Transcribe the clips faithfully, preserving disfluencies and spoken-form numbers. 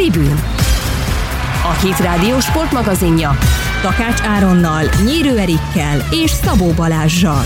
Tribün. A Hit Rádió sportmagazinja Takács Áronnal, Nyírő Erikkel és Szabó Balázssal.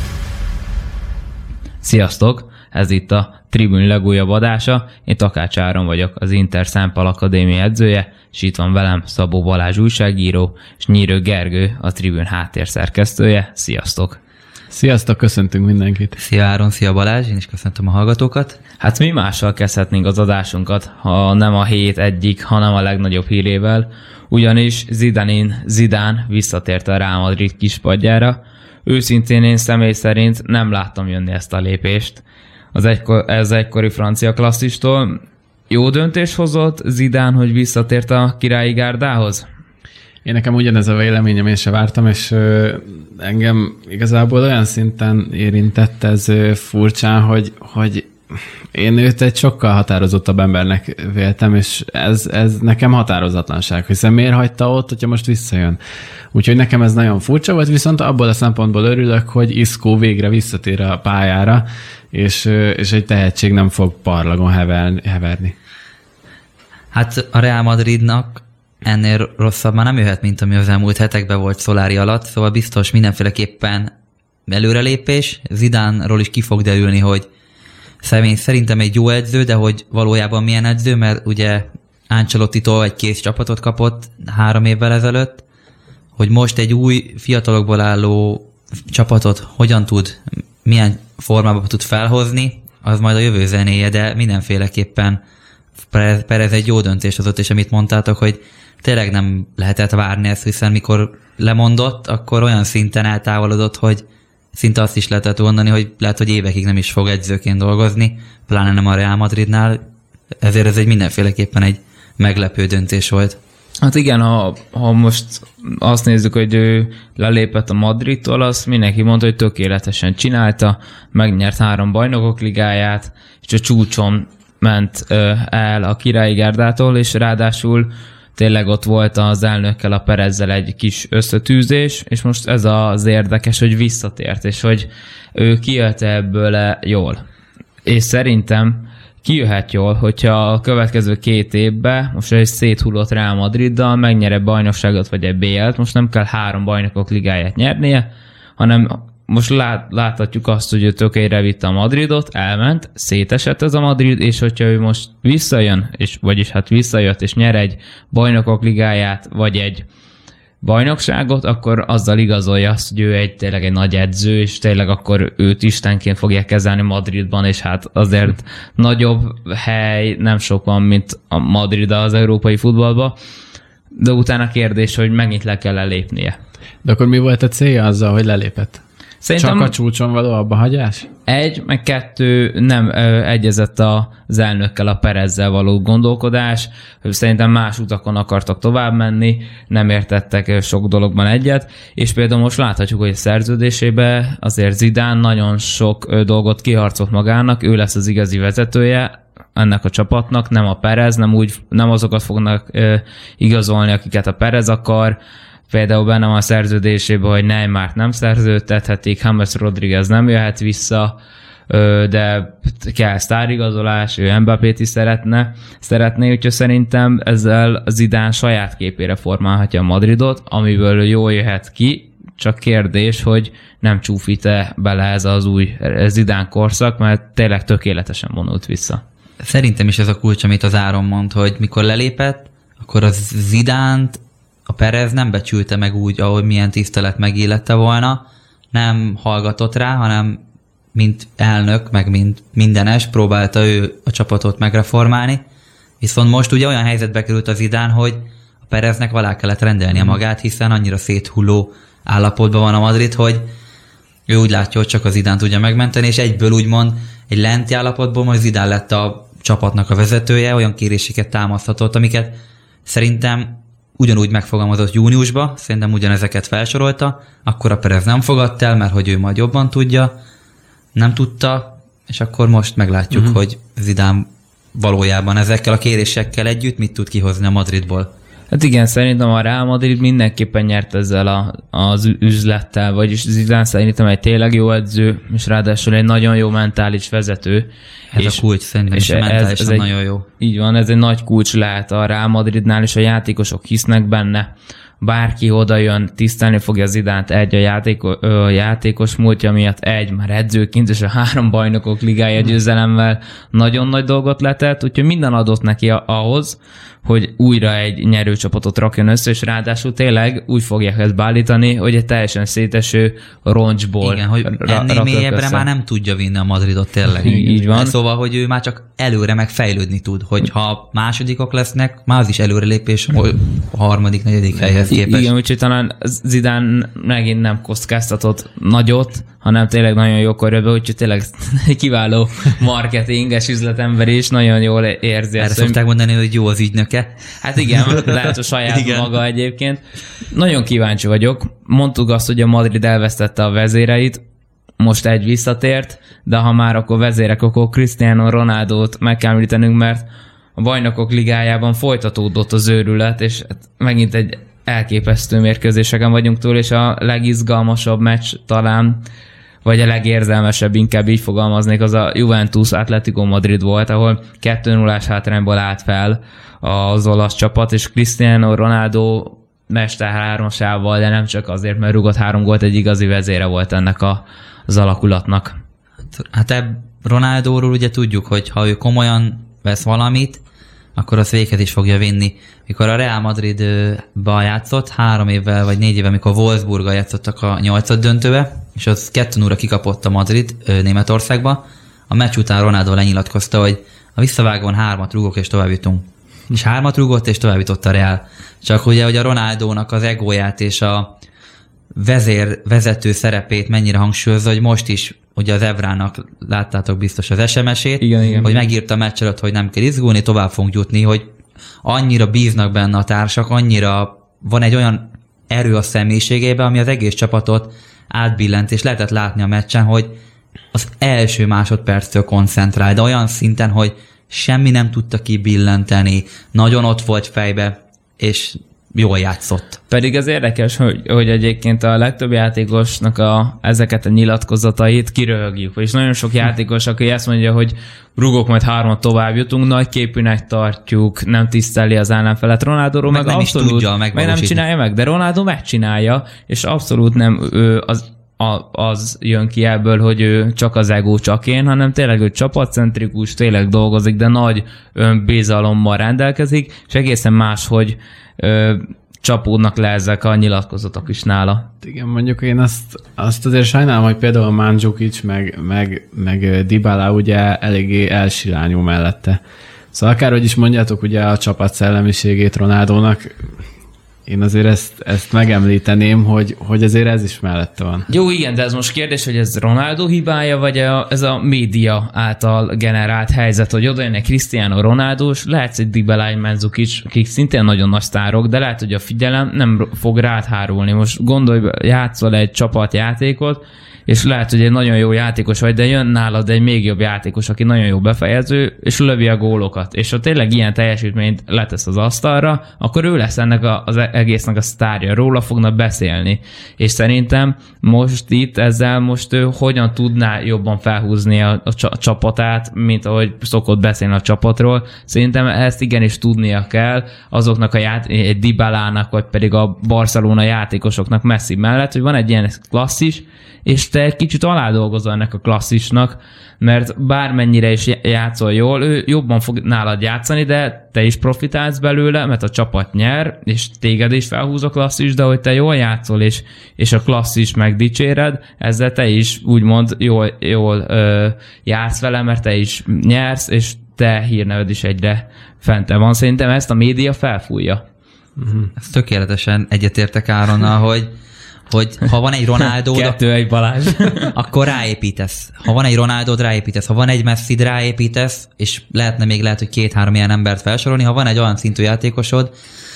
Sziasztok! Ez itt a Tribün legújabb adása. Én Takács Áron vagyok, az Inter Szempal Akadémia edzője, és itt van velem Szabó Balázs újságíró, és Nyírő Gergő, a Tribün háttérszerkesztője. Sziasztok! Sziasztok, köszöntünk mindenkit! Szia Áron, szia Balázs, én is köszöntöm a hallgatókat. Hát mi mással kezdhetnénk az adásunkat, ha nem a hét egyik, hanem a legnagyobb hírével, ugyanis Zidane Zidane visszatért a Real Madrid kispadjára. Őszintén én személy szerint nem láttam jönni ezt a lépést. Az egykor, ez egykori francia klasszistól. Jó döntés hozott Zidane, hogy visszatért a királyi gárdához? Én nekem ugyanez a véleményem, én se vártam, és ö, engem igazából olyan szinten érintett ez ö, furcsán, hogy, hogy én őt egy sokkal határozottabb embernek véltem, és ez, ez nekem határozatlanság, hiszen miért hagyta ott, hogyha most visszajön. Úgyhogy nekem ez nagyon furcsa volt, viszont abból a szempontból örülök, hogy Isco végre visszatér a pályára, és, és egy tehetség nem fog parlagon heverni. Hát a Real Madridnak ennél rosszabb már nem jöhet, mint ami az elmúlt hetekben volt Solari alatt, szóval biztos mindenféleképpen előrelépés. Zidane-ról is ki fog derülni, hogy szerintem egy jó edző, de hogy valójában milyen edző, mert ugye Ancelottitól egy kész csapatot kapott három évvel ezelőtt, hogy most egy új fiatalokból álló csapatot hogyan tud, milyen formában tud felhozni, az majd a jövő zenéje, de mindenféleképpen Perez egy jó döntés hozott, és amit mondtátok, hogy tényleg nem lehetett várni ezt, hiszen mikor lemondott, akkor olyan szinten eltávolodott, hogy szinte azt is lehetett mondani, hogy lehet, hogy évekig nem is fog edzőként dolgozni, pláne nem a Real Madridnál, ezért ez egy mindenféleképpen egy meglepő döntés volt. Hát igen, ha, ha most azt nézzük, hogy ő lelépett a Madridtól, azt mindenki mondta, hogy tökéletesen csinálta, megnyert három bajnokok ligáját, és a csúcson ment ö, el a királyi gárdától, és ráadásul tényleg ott volt az elnökkel, a Perezzel egy kis összetűzés, és most ez az érdekes, hogy visszatért, és hogy ő kijölte ebből jól. És szerintem kijöhet jól, hogyha a következő két évben, most egy széthullott Real Madriddal megnyer egy bajnokságot vagy egy bé el-t, most nem kell három bajnokok ligáját nyernie, hanem most lát, láthatjuk azt, hogy ő tökére vitte a Madridot, elment, szétesett ez a Madrid, és hogyha ő most visszajön, és, vagyis hát visszajött, és nyer egy bajnokok ligáját, vagy egy bajnokságot, akkor azzal igazolja azt, hogy ő egy tényleg egy nagy edző, és tényleg akkor őt istenként fogják kezelni Madridban, és hát azért nagyobb hely nem sok van, mint a Madrid az európai futballban, de utána kérdés, hogy megint le kell lépnie. De akkor mi volt a célja azzal, hogy lelépett? Szerintem csak a csúcson való abbahagyás? Egy, meg kettő nem ö, egyezett az elnökkel, a Perezzel való gondolkodás. Szerintem más utakon akartak tovább menni, nem értettek sok dologban egyet, és például most láthatjuk, hogy a szerződésében azért Zidane nagyon sok ö, dolgot kiharcolt magának, ő lesz az igazi vezetője ennek a csapatnak, nem a Perez, nem, úgy, nem azokat fognak ö, igazolni, akiket a Perez akar. Például benne van a szerződésében, hogy Neymart nem szerződtethetik, James Rodriguez nem jöhet vissza, de kell sztárigazolás, ő Mbappét is szeretne, szeretné, úgyhogy szerintem ezzel Zidane saját képére formálhatja a Madridot, amiből jól jöhet ki, csak kérdés, hogy nem csúfít-e bele ez az új Zidane korszak, mert tényleg tökéletesen vonult vissza. Szerintem is ez a kulcs, amit az Áron mond, hogy mikor lelépett, akkor a Zidánt a Perez nem becsülte meg úgy, ahogy milyen tisztelet megillette volna, nem hallgatott rá, hanem mint elnök, meg mint mindenes próbálta ő a csapatot megreformálni. Viszont most ugye olyan helyzetbe került az Zidane, hogy a Pereznek alá kellett rendelnie magát, hiszen annyira széthulló állapotban van a Madrid, hogy ő úgy látja, hogy csak az Zidane tudja megmenteni, és egyből úgymond egy lenti állapotból most Zidane lett a csapatnak a vezetője, olyan kéréseket támaszthatott, amiket szerintem ugyanúgy megfogalmazott júniusban, szerintem ugyanezeket felsorolta, akkor a Perez nem fogadta el, mert hogy ő majd jobban tudja, nem tudta, és akkor most meglátjuk, uh-huh. hogy Zidane valójában ezekkel a kérésekkel együtt mit tud kihozni a Madridból. Hát igen, szerintem a Real Madrid mindenképpen nyert ezzel a, az üzlettel, vagyis Zidane szerintem egy tényleg jó edző, és ráadásul egy nagyon jó mentális vezető. Ez és, a kulcs szerintem, és, és mentálisan ez, ez nagyon jó. Így van, ez egy nagy kulcs lehet a Real Madridnál, és a játékosok hisznek benne. Bárki oda jön, tisztelni fogja Zidánt, egy a játéko, ö, játékos múltja miatt, egy már edzőként, és a három bajnokok ligája győzelemmel nagyon nagy dolgot letett, úgyhogy minden adott neki ahhoz, hogy újra egy nyerőcsapatot rakjon össze, és ráadásul tényleg úgy fogják ezt beállítani, hogy egy teljesen széteső roncsból igen, hogy ennél mélyebbre már nem tudja vinni a Madridot tényleg. Így van. Szóval, hogy ő már csak előre meg fejlődni tud, hogy ha másodikok lesznek, már az is előrelépés a harmadik, negyedik helyhez képest. Igen, úgyhogy talán Zidane megint nem kockáztatott nagyot, hanem tényleg nagyon jó korjában, úgyhogy tényleg kiváló marketinges üzletember is, nagyon jól érzi. Erre szokták mondani, hogy jó az ügynöke. Hát igen, lehet a saját igen. maga egyébként. Nagyon kíváncsi vagyok. Mondtuk azt, hogy a Madrid elvesztette a vezéreit, most egy visszatért, de ha már akkor vezérek, akkor Cristiano Ronaldót meg kell említenünk, mert a Bajnokok Ligájában folytatódott az őrület, és megint egy elképesztő mérkőzéseken vagyunk túl, és a legizgalmasabb meccs talán, vagy a legérzelmesebb, inkább így fogalmaznék, az a Juventus Atletico Madrid volt, ahol kettő nullás hátrányból állt fel az olasz csapat, és Cristiano Ronaldo mester hármasával, de nem csak azért, mert rúgott három gólt, egy igazi vezére volt ennek a, az alakulatnak. Hát ebb Ronaldóról ugye tudjuk, hogy ha ő komolyan vesz valamit, akkor az véghez is fogja vinni. Mikor a Real Madridba játszott, három évvel vagy négy évvel, amikor Wolfsburggal játszottak a nyolcad döntőbe, és az kettő nullra kikapott a Madrid Németországba, a meccs után Ronaldo lenyilatkozta, hogy a visszavágón hármat rúgok és tovább jutunk. És hármat rúgott és tovább jutott a Real. Csak ugye, hogy a Ronaldónak az egóját és a vezér, vezető szerepét mennyire hangsúlyozza, hogy most is ugye az Evrának láttátok biztos az es em es-ét, igen, igen. hogy megírta a meccs előtt, hogy nem kell izgulni, tovább fogunk jutni, hogy annyira bíznak benne a társak, annyira van egy olyan erő a személyiségében, ami az egész csapatot átbillent, és lehetett látni a meccsen, hogy az első másodperctől koncentrál, de olyan szinten, hogy semmi nem tudta kibillenteni, nagyon ott volt fejbe, és jól játszott. Pedig az érdekes, hogy, hogy egyébként a legtöbb játékosnak a, ezeket a nyilatkozatait kiröhögjük. És nagyon sok játékos, aki ezt mondja, hogy rúgok, majd hármat tovább jutunk, nagy képűnek tartjuk, nem tiszteli az ellenfelet. Ronaldóról meg, meg nem abszolút, is tudja meg nem csinálja meg, de Ronaldo megcsinálja, és abszolút nem ő az A, az jön ki ebből, hogy ő csak az ego, csak én, hanem tényleg ő csapatcentrikus, tényleg dolgozik, de nagy önbizalommal rendelkezik, és egészen más, hogy ö, csapódnak le ezek a nyilatkozatok is nála. Igen, mondjuk én azt, azt azért sajnálom, hogy például Mandzukic meg, meg, meg Dybala ugye eléggé elsilányú mellette. Szóval akárhogy is mondjátok ugye a csapat szellemiségét Ronaldónak, én azért ezt, ezt megemlíteném, hogy, hogy azért ez is mellette van. Jó, igen, de ez most kérdés, hogy ez Ronaldo hibája, vagy a, ez a média által generált helyzet, hogy oda jönnek Cristiano Ronaldo, és lehet, hogy Dybala, Mandzukic, akik szintén nagyon nagy sztárok, de lehet, hogy a figyelem nem fog rád hárulni. Most gondolj, játszol egy csapatjátékot, és lehet, hogy egy nagyon jó játékos vagy, de jön nálad egy még jobb játékos, aki nagyon jó befejező, és lövi a gólokat. És ha tényleg ilyen teljesítményt letesz az asztalra, akkor ő lesz ennek a, az egésznek a sztárja. Róla fognak beszélni. És szerintem most itt ezzel most ő hogyan tudná jobban felhúzni a, a csapatát, mint ahogy szokott beszélni a csapatról. Szerintem ezt igenis tudnia kell azoknak a ját- egy Dybalának, vagy pedig a Barcelona játékosoknak Messi mellett, hogy van egy ilyen klasszis, és te egy kicsit aládolgozol ennek a klasszisnak, mert bármennyire is játszol jól, ő jobban fog nálad játszani, de te is profitálsz belőle, mert a csapat nyer, és téged is felhúz a klasszis, de hogy te jól játszol, és, és a klasszis megdicséred, ezzel te is úgymond jól, jól ö, játsz vele, mert te is nyersz, és te hírneved is egyre fente van. Szerintem ezt a média felfújja. Uh-huh. Ezt tökéletesen egyetértek Áronnal, hogy hogy ha van egy Ronaldo, Kettő egy Balázs. akkor ráépítesz. Ha van egy Ronaldo, ráépítesz. Ha van egy Messi, ráépítesz, és lehetne még lehet, hogy két-három ilyen embert felsorolni. Ha van egy olyan szintű játékosod,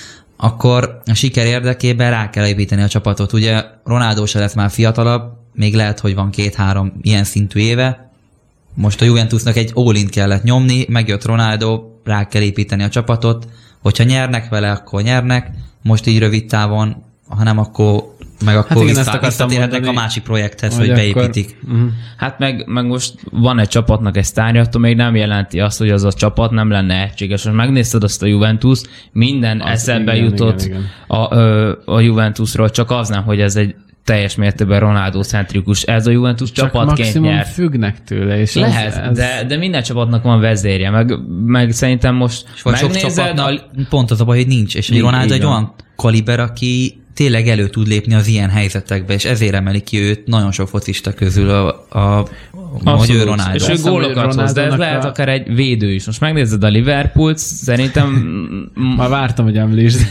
akkor a siker érdekében rá kell építeni a csapatot. Ugye Ronaldo se lesz már fiatalabb, még lehet, hogy van két-három ilyen szintű éve. Most a Juventusnak egy all-in kellett nyomni, megjött Ronaldo, rá kell építeni a csapatot, Hogyha nyernek vele, akkor nyernek, most így rövid távon, ha nem, akkor meg akkor hát vissza, visszatérhetnek a másik projekthez, hogy, hogy beépítik. Akkor... Uh-huh. Hát meg, meg most van egy csapatnak egy sztárja, attól még nem jelenti azt, hogy az a csapat nem lenne egységes. Most megnézted azt a Juventus, minden az eszembe igen, jutott igen, igen. A, a, a Juventusról, csak az nem, hogy ez egy teljes mértékben Ronaldo-centrikus. Ez a Juventus csak csapatként nyert. függnek tőle. És lehet, ez, ez... De, de minden csapatnak van vezérje, meg, meg szerintem most és megnézed... A... Pont az a baj, hogy nincs, és Ronaldo egy olyan kaliber, aki tényleg elő tud lépni az ilyen helyzetekbe, és ezért emeli ki őt nagyon sok focista közül a, a magyar Ronaldo. És ő gólokat hoz, de ez lehet a... akár egy védő is. Most megnézed a Liverpoolt, szerintem... Már vártam, hogy említsd.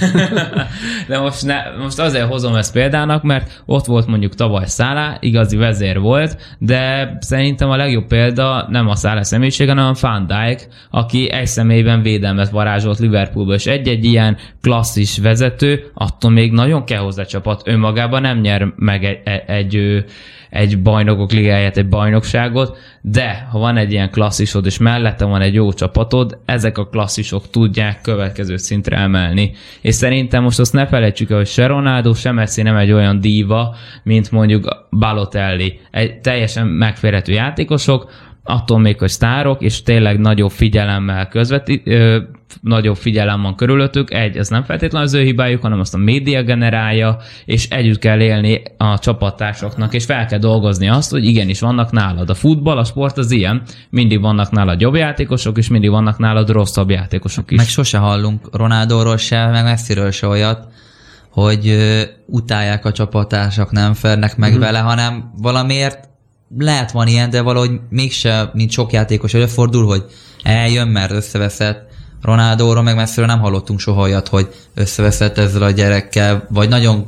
De most, ne, most azért hozom ezt példának, mert ott volt mondjuk tavaly Salah, igazi vezér volt, de szerintem a legjobb példa nem a Salah személyisége, hanem a Van Dijk, aki egy személyben védelmet varázsolt Liverpoolba, és egy-egy ilyen klasszis vezető, attól még nagyon kell hozzá csapat, önmagában nem nyer meg egy, egy, egy, egy bajnokok ligáját, egy bajnokságot, de ha van egy ilyen klasszisod, és mellette van egy jó csapatod, ezek a klasszisok tudják következő szintre emelni. És szerintem most azt ne felejtsük el, hogy se Ronaldo, se Messi nem egy olyan díva, mint mondjuk Balotelli. Egy teljesen megférhető játékosok, attól még, hogy sztárok, és tényleg nagyobb figyelemmel közvetít, ö, nagyobb figyelem van körülöttük. Egy, ez nem feltétlenül az ő hibájuk, hanem azt a média generálja, és együtt kell élni a csapattársaknak, és fel kell dolgozni azt, hogy igenis vannak nálad. A futball, a sport az ilyen, mindig vannak nálad jobb játékosok, és mindig vannak nálad rosszabb játékosok is. Meg sose hallunk Ronaldóról se, meg Messiről se olyat, hogy ö, utálják a csapattársak, nem fernek meg mm-hmm. vele, hanem valamiért lehet van ilyen, de valahogy mégse, mint sok játékos előfordul, hogy eljön, mert összeveszett. Ronaldóról meg Messiről nem hallottunk soha olyat, hogy összeveszett ezzel a gyerekkel, vagy nagyon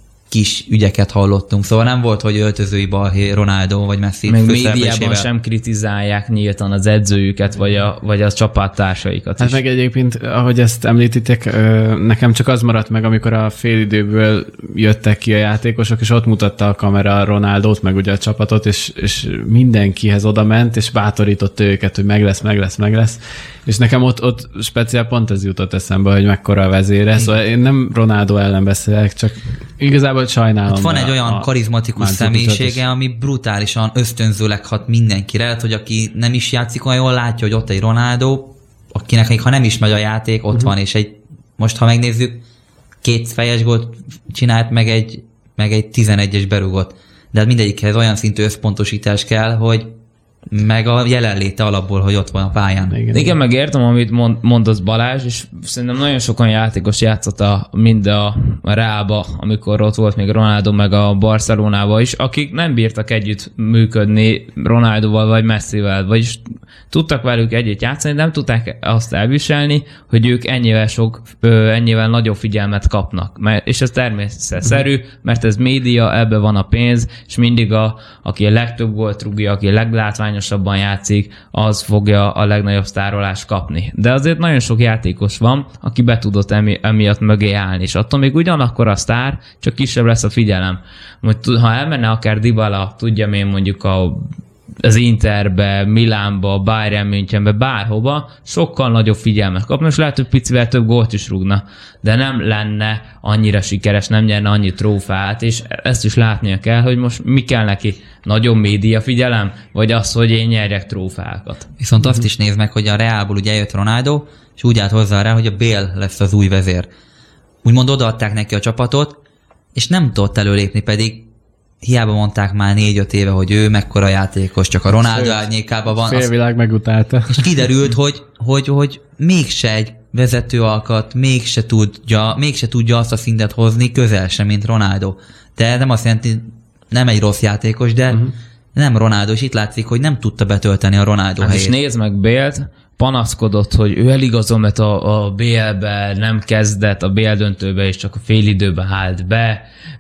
kis ügyeket hallottunk. Szóval nem volt, hogy öltözői balhé Ronaldo vagy Messi. Még médiában sem kritizálják nyíltan az edzőjüket, vagy a, vagy a csapattársaikat hát is. meg egyébként, ahogy ezt említitek, nekem csak az maradt meg, amikor a félidőből jöttek ki a játékosok, és ott mutatta a kamera Ronaldót, meg ugye a csapatot, és, és mindenkihez oda ment, és bátorított őket, hogy meg lesz, meg lesz, meg lesz. És nekem ott, ott speciál pont ez jutott eszembe, hogy mekkora a vezére. Szóval én nem Ronaldo ellen beszélek, csak igazából sajnálom. Hát van egy olyan karizmatikus személyisége, ami brutálisan ösztönzőleg hat mindenkire, hát, hogy aki nem is játszik olyan jól, látja, hogy ott egy Ronaldo, akinek még ha nem is megy a játék, ott uh-huh. van, és egy, most ha megnézzük, két fejes gólt csinált, meg egy, meg egy tizenegyes berúgott. De hát mindegyikhez olyan szintű összpontosítás kell, hogy meg a jelenléte alapból, hogy ott van a pályán. Igen, igen, igen. Meg értem, amit mond, mondasz Balázs, és szerintem nagyon sokan játékos játszott a, mind a, a Reálba, amikor ott volt még Ronaldo, meg a Barcelonába is, akik nem bírtak együtt működni Ronaldoval vagy Messivel, vagyis tudtak velük együtt játszani, de nem tudták azt elviselni, hogy ők ennyivel sok, ennyivel nagyobb figyelmet kapnak. Mert, és ez természetszerű, mert ez média, ebbe van a pénz, és mindig a, aki a legtöbb gólt rúgja, aki a leglátványosabban játszik, az fogja a legnagyobb sztárolást kapni. De azért nagyon sok játékos van, aki be tudott emi, emiatt mögé állni, és attól még ugyanakkor a sztár, csak kisebb lesz a figyelem. Most, ha elmenne akár Dybala, tudjam én mondjuk a az Interbe, Milánba, Bayern Münchenbe, bárhova, sokkal nagyobb figyelmet kapna, és lehet, hogy picivel több gólt is rúgna, de nem lenne annyira sikeres, nem nyerne annyi trófeát, és ezt is látnia kell, hogy most mi kell neki, nagyobb média figyelem, vagy az, hogy én nyerjek trófeákat. Viszont azt is nézd meg, hogy a Realból ugye eljött Ronaldo, és úgy állt hozzá rá, hogy a Bale lesz az új vezér. Úgymond odaadták neki a csapatot, és nem tudott előlépni, pedig hiába mondták már négy-öt éve, hogy ő mekkora játékos, csak a Ronaldo árnyékában van. Félvilág megutálta. És kiderült, hogy, hogy, hogy mégse egy vezető alkat, mégse tudja, mégse tudja azt a szintet hozni, közel sem, mint Ronaldo. De nem azt jelenti, nem egy rossz játékos, de uh-huh. nem Ronaldo, és itt látszik, hogy nem tudta betölteni a Ronaldo hát helyét. És nézd meg Bale-t, panaszkodott, hogy ő eligazol, mert a, a bé el-be nem kezdett, a bé el döntőbe, és csak a félidőben állt be,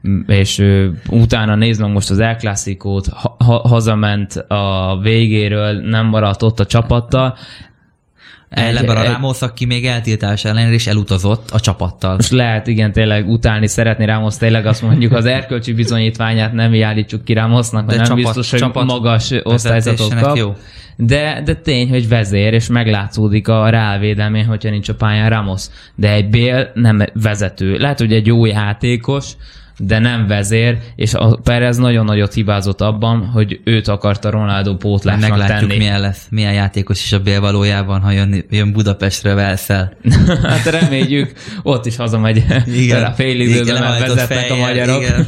és ő, utána nézd meg most az El Clasicót, ha, hazament a végéről, nem maradt ott a csapattal. Ellenben a Ramos, aki még eltiltás ellenére is elutazott a csapattal. Most lehet, igen, tényleg utálni szeretni Ramos, tényleg azt mondjuk, az erkölcsi bizonyítványát nem állítsuk ki Ramosnak, mert nem csapat, biztos, hogy csapat magas osztályzatot kap. Jó. De, de tény, hogy vezér, és meglátszódik a rávédelmén, hogyha nincs a pályán Ramos. De egy Bale nem vezető. Lehet, hogy egy jó játékos, de nem vezér, és a Perez nagyon nagyot hibázott abban, hogy őt akarta Ronaldo pótlásnak tenni. Meglátjuk, milyen lesz, milyen játékos is a Bale valójában, ha jön, jön Budapestre Velszel. Hát reméljük, ott is hazamegy a fél időben, mert vezetnek fejjel, a magyarok. Igen.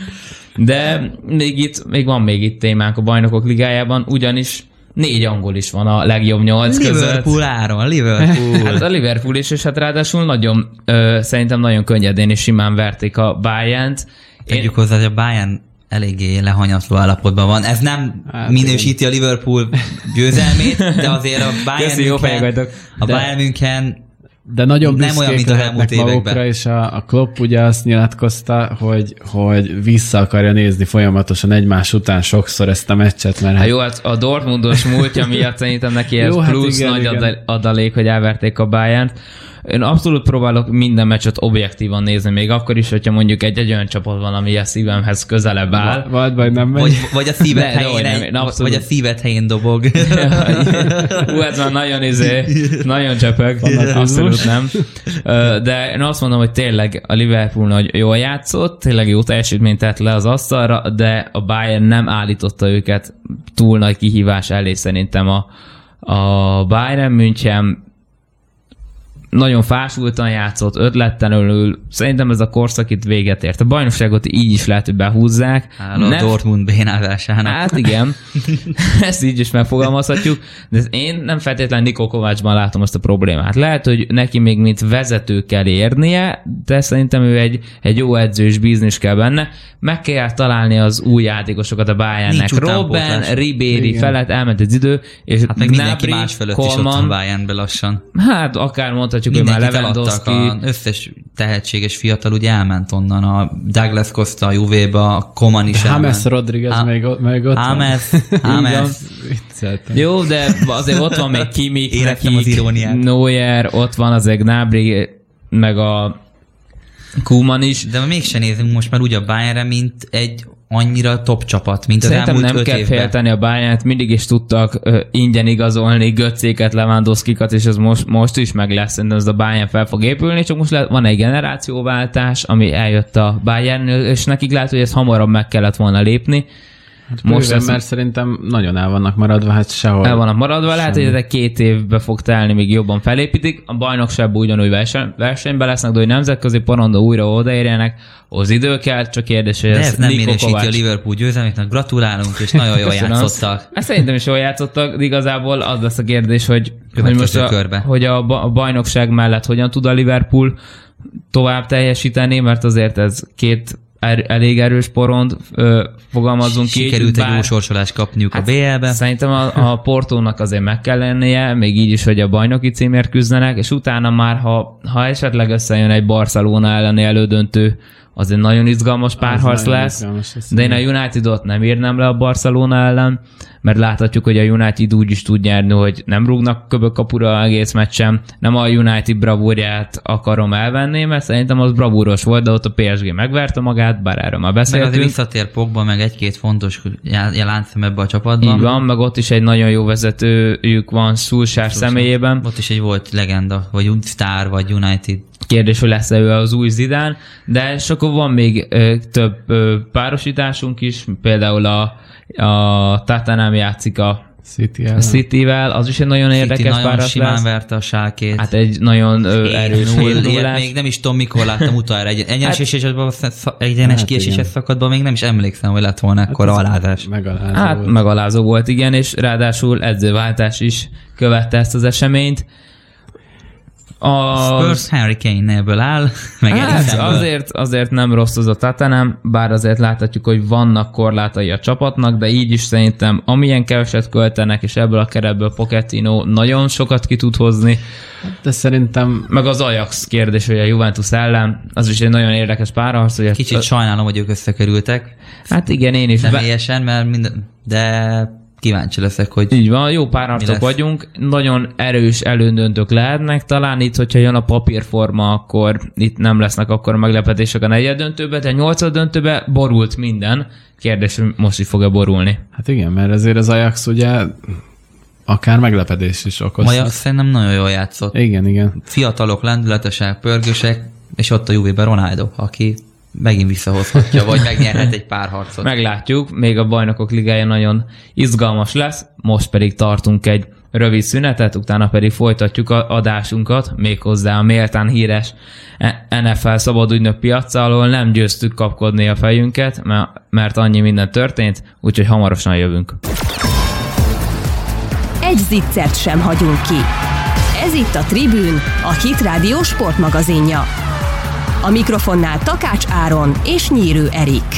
De még itt, még van még itt témánk a Bajnokok Ligájában, ugyanis négy angol is van a legjobb nyolc között. Liverpool áron, Liverpool. Hát a Liverpool is, és hát ráadásul nagyon, ö, szerintem nagyon könnyedén és simán verték a Bayernt. Tegyük hozzá, hogy a Bayern eléggé lehanyatló állapotban van. Ez nem hát minősíti igen. a Liverpool győzelmét, de azért a Bayern Köszi, München, a Bayern München de nagyon nem olyan, mint az elmúlt magukra, és a, a Klopp ugye azt nyilatkozta, hogy, hogy vissza akarja nézni folyamatosan egymás után sokszor ezt a meccset. Mert hát jó, hát a Dortmundos múltja miatt szerintem neki ez jó, plusz hát igen, nagy igen. adalék, hogy elverték a Bayernt. Én abszolút próbálok minden meccset objektívan nézni, még akkor is, hogyha mondjuk egy, egy olyan csapat van, ami a szívemhez közelebb áll. Vagy, vagy nem megy. Vagy, vagy a szíved ne, helyén, nem, vagy a szíved helyén dobog. Hú, ez már nagyon izé, nagyon csepeg. Abszolút nem. De én azt mondom, hogy tényleg a Liverpool nagy jól játszott, tényleg jó teljesítményt tett le az asztalra, de a Bayern nem állította őket túl nagy kihívás elé szerintem a, a Bayern München nagyon fásultan játszott, ötlettelenül. Szerintem ez a korszak itt véget ért. A bajnokságot így is lehet, hogy behúzzák. Hála a Dortmund bénázásának. Hát igen, ezt így is megfogalmazhatjuk, de én nem feltétlenül Niko Kovácsban látom azt a problémát. Lehet, hogy neki még mint vezető kell érnie, de szerintem ő egy, egy jó edző és bízni kell benne. Meg kell találni az új játékosokat a Bayernnek. Robben, Ribéry felett elment az idő, és hát meg mindenki Gnabry, más fölött Coleman, is ott van Bayernben lassan. Hát akár mondhatjuk, hogy már Lewandowski. Az összes tehetséges fiatal ugye elment onnan, a Douglas Costa a Juvéba, a Coman is elment. James Rodriguez ha- még, még ott James, James. Jó, de azért ott van még Kimmich, Neuer, ott van azért Gnabry, meg a Koeman is. De mégsem nézünk most már úgy a Bayernre, mint egy annyira top csapat, mint az Szerintem elmúlt nem kell évben. félteni a Bayernt, mindig is tudtak uh, ingyen igazolni Götzéket, Lewandowskikat, és ez most, most is meg lesz, szerintem ez a Bayern fel fog épülni, csak most le, van egy generációváltás, ami eljött a Bayernnél, és nekik lehet, hogy ezt hamarabb meg kellett volna lépni. Hát most ez, mert szerintem nagyon el vannak maradva, hát sehol. El vannak maradva, lehet, hogy ez két évbe fog telni, még jobban felépítik. A bajnokságban ugyanúgy verseny, versenyben lesznek, de hogy nemzetközi porondon újra odaérjenek, az idő kell, csak kérdés, hogy de ez, ez nem minősíti a Liverpool győzelméknek, gratulálunk, és nagyon jól játszottak. Ezt szerintem is jól játszottak, de igazából az lesz a kérdés, hogy, hogy most a, hogy a, a bajnokság mellett hogyan tud a Liverpool tovább teljesíteni, mert azért ez két Er, elég erős porond, ö, fogalmazzunk ki. Sikerült egy jó sorsolást kapniuk hát a bé el-be. Szerintem a, a Portónak azért meg kell lennie, még így is, hogy a bajnoki címért küzdenek, és utána már, ha, ha esetleg összejön egy Barcelona elleni elődöntő, az egy nagyon izgalmas párharc lesz, izgalmas, de én a Unitedot nem írnám le a Barcelona ellen, mert láthatjuk, hogy a United úgy is tud nyerni, hogy nem rúgnak köbökkapura egész meccsen. Nem a United bravúrját akarom elvenni, mert szerintem az bravúros volt, de ott a pé es gé megverte magát, bár erről már beszéltünk. Meg azért visszatér Pogba, meg egy-két fontos jeláncszem ebbe a csapatban. Így van, meg ott is egy nagyon jó vezetőjük van Solskjaer személyében. Ott is egy volt legenda, vagy sztár, vagy United. Kérdés, hogy lesz-e ő az új Zidane, de és akkor van még ö, több ö, párosításunk is, például a, a Tottenham játszik a City-vel. City-vel, az is egy nagyon City érdekes nagyon páros simán lesz. verte a Schalkét. Hát egy nagyon ö, erős nullás. Még nem is tudom, mikor láttam utoljára egy egyenes kieséses szakadban, még nem is emlékszem, hogy lett volna ekkora hát alázás. Megalázó hát volt. megalázó volt, igen, és ráadásul edzőváltás is követte ezt az eseményt. A Spurs Harry Kane-néből áll, meg hát azért, azért nem rossz az a Tottenham, bár azért láthatjuk, hogy vannak korlátai a csapatnak, de így is szerintem amilyen keveset költenek, és ebből a keretből Pochettino nagyon sokat ki tud hozni. De szerintem... Meg az Ajax kérdés, hogy a Juventus ellen, az is egy nagyon érdekes párharc. Hogy Kicsit ezt... sajnálom, hogy ők összekerültek. Hát igen, én is. Személyesen, mert minden... de... kíváncsi leszek, hogy... Így van, jó párharcok vagyunk, nagyon erős elődöntők lehetnek, talán itt, hogyha jön a papírforma, akkor itt nem lesznek akkor meglepetések a negyed döntőbe, de a nyolcad döntőbe borult minden. Kérdés, hogy most is fog-e borulni. Hát igen, mert azért az Ajax ugye akár meglepetés is okoz. Ajax szerintem nagyon jól játszott. Igen, igen. Fiatalok, lendületesek, pörgősek, és ott a Juve-ben Ronaldo, aki megint visszahozhatja, vagy megnyerhet egy pár harcot. Meglátjuk, még a Bajnokok Ligája nagyon izgalmas lesz, most pedig tartunk egy rövid szünetet, utána pedig folytatjuk a adásunkat, méghozzá a méltán híres en ef el szabadügynök piaca, ahol nem győztük kapkodni a fejünket, mert annyi minden történt, úgyhogy hamarosan jövünk. Egy zicsert sem hagyunk ki. Ez itt a Tribün, a Hit Rádió sportmagazinja. A mikrofonnál Takács Áron és Nyírő Erik.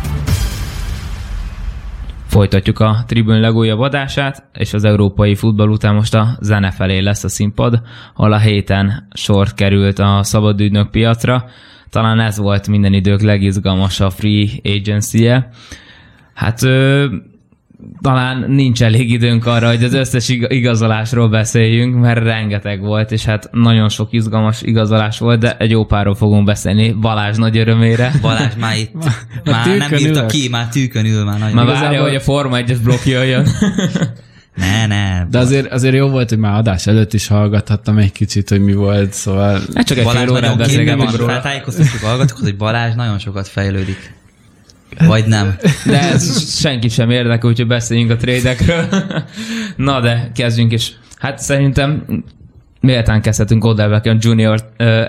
Folytatjuk a Tribün legújabb adását, és az európai futball után most az en ef el lesz a színpad, ahol a héten sor került a szabadügynök piacra. Talán ez volt minden idők legizgalmasabb free agency-je. Hát ö, talán nincs elég időnk arra, hogy az összes igazolásról beszéljünk, mert rengeteg volt, és hát nagyon sok izgalmas igazolás volt, de egy jó párról fogunk beszélni, Balázs nagy örömére. Balázs már itt, már nem bírta ki, már tűkön ül már nagyon. Már várja, hogy a Forma egyes blokk jöjjön. Ne, ne. De azért, azért jó volt, hogy már adás előtt is hallgathattam egy kicsit, hogy mi volt, szóval... Hát csak egy Balázs fél órát beszélgetünk róla. Feltájékoztatjuk a hallgatókat, hogy Balázs nagyon sokat fejlődik. Vagy nem. De ez senki sem érdekel, úgyhogy beszéljünk a trédekről. Na de kezdjünk is. Hát szerintem méltán kezdhetünk Odell Beckham junior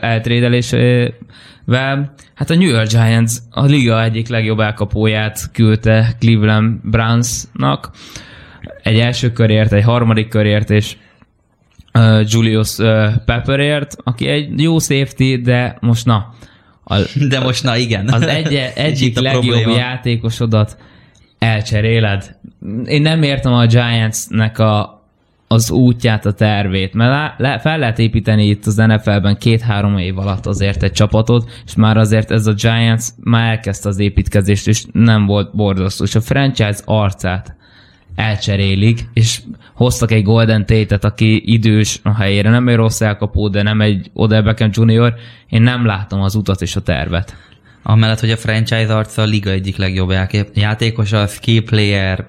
eltrédelésével. Hát a New York Giants a liga egyik legjobb elkapóját küldte Cleveland Brownsnak. Egy első körért, egy harmadik körért, és uh, Julius uh, Pepperért, aki egy jó safety, de most na, A, De most na igen. Az egy, egyik legjobb probléma. Játékosodat elcseréled. Én nem értem a Giantsnek a, az útját, a tervét, mert le, fel lehet építeni itt az en ef el-ben két-három év alatt azért egy csapatot, és már azért ez a Giants már elkezdte az építkezést, és nem volt borzasztó. És a franchise arcát elcserélik, és hoztak egy Golden Tate-et, aki idős a helyére, nem egy rossz elkapó, de nem egy Odell Beckham junior Én nem látom az utat és a tervet. Amellett, hogy a franchise arca a liga egyik legjobb játékos, a skill player,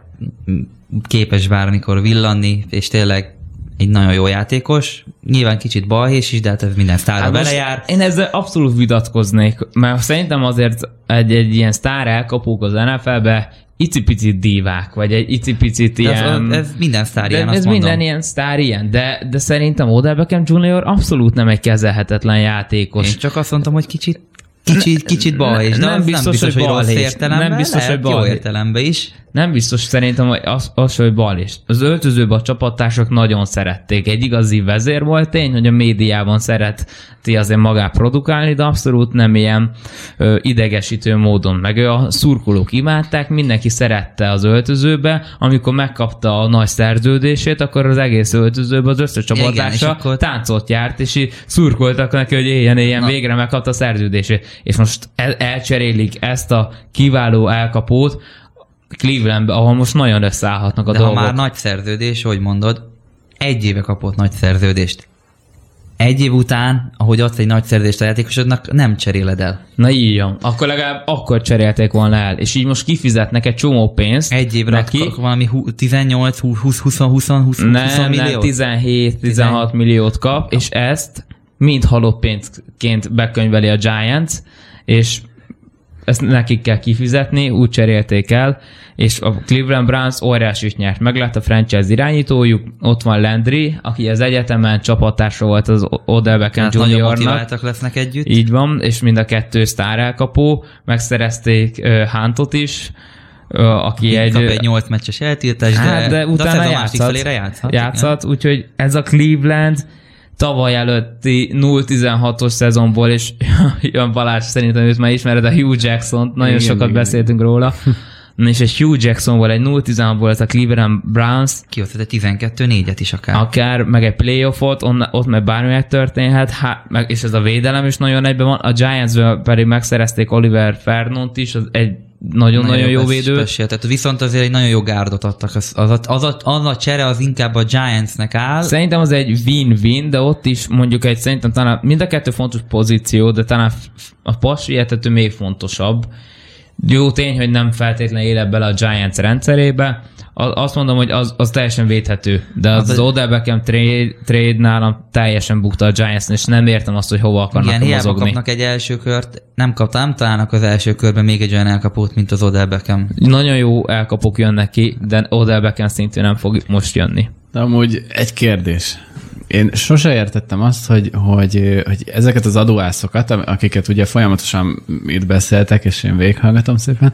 képes bármikor villanni, és tényleg egy nagyon jó játékos. Nyilván kicsit balhés is, de hát ez minden sztárra hát belejár. Én ezzel abszolút vitatkoznék, mert szerintem azért egy, egy ilyen sztár elkapók az en ef el-be icipicit divák, vagy egy icipicit ilyen... Ez, ez minden sztár ilyen, azt Ez mondom. Minden ilyen sztár ilyen, de, de szerintem Odell Beckham junior abszolút nem egy kezelhetetlen játékos. Én csak azt mondtam, hogy kicsit Kicsit, kicsit balhés, de nem biztos, nem biztos, hogy, hogy rossz értelemben, nem biztos, lehet, hogy jó értelemben is. Nem biztos, szerintem, hogy az, az hogy balhés. Az öltözőben a csapattársak nagyon szerették. Egy igazi vezér volt, tény, hogy a médiában szereti azért magát produkálni, de abszolút nem ilyen ö, idegesítő módon. Meg ő a szurkolók imádták, mindenki szerette az öltözőbe, amikor megkapta a nagy szerződését, akkor az egész öltözőben az összes csapattársa akkor... táncot járt, és így szurkoltak neki, hogy éljen, éljen, Na. végre megkapta a szerződését. És most el- elcserélik ezt a kiváló elkapót Clevelandbe, ahol most nagyon összeállhatnak a De dolgok. De ha már nagy szerződés, hogy mondod, egy éve kapott nagy szerződést. Egy év után, ahogy adsz egy nagy szerződést a játékosodnak, nem cseréled el. Na így van. Akkor legalább akkor cserélték volna el. És így most kifizetnek egy csomó pénzt. Egy évre neki. Valami tizennyolc, húsz, húsz, húsz, húsz, nem, húsz milliót? Nem, tizenhét, tizenhat milliót kap, és ezt mind halott pénzként bekönyveli a Giants, és ezt nekik kell kifizetni, úgy cserélték el, és a Cleveland Browns óriásit nyert. Meg lett a franchise irányítójuk, ott van Landry, aki az egyetemen csapattársa volt az Odell Beckham hát juniornak. Nagyon motiváltak lesznek együtt. Így van, és mind a kettő sztár elkapó. Megszerezték uh, Huntot is, uh, aki Kap egy... Kap egy nyolc meccses eltiltás, de, hát, de utána de játszhat, játszhat. Játszhat, úgyhogy ez a Cleveland tavaly előtti nulla tizenhatos szezonból, és jön Balázs, szerintem őt már ismered, a Hugh Jackson-t, nagyon igen, sokat igen. beszéltünk róla. és egy Hugh Jacksonból, egy nulla tizenhatból ez a Cleveland Browns, Kihozhat egy tizenkettő négyet is akár. akár, meg egy playoffot, on, ott meg bármi megtörténhet, hát, meg, és ez a védelem is nagyon egyben van. A Giants-ből pedig megszerezték Oliver Fernont is, az egy nagyon-nagyon jó védő. Special. Tehát viszont azért egy nagyon jó gárdot adtak. Az, az, a, az, a, az a csere az inkább a Giantsnek áll. Szerintem az egy win-win, de ott is mondjuk egy szerintem talán mind a kettő fontos pozíció, de talán a passvietető még fontosabb. Jó tény, hogy nem feltétlenül éle bele a Giants rendszerébe. Azt mondom, hogy az, az teljesen védhető, de az, az, az Odell Beckham trade, trade nálam teljesen bukta a Giants, és nem értem azt, hogy hova akarnak igen, mozogni. Igen, kapnak egy első kört, nem kapta, nem találnak az első körben még egy olyan elkapót, mint az Odell Beckham. Nagyon jó elkapók jönnek ki, de Odell Beckham szintén nem fog most jönni. De amúgy egy kérdés. Én sose értettem azt, hogy, hogy, hogy ezeket az adóászokat, akiket ugye folyamatosan itt beszéltek, és én végighallgatom szépen,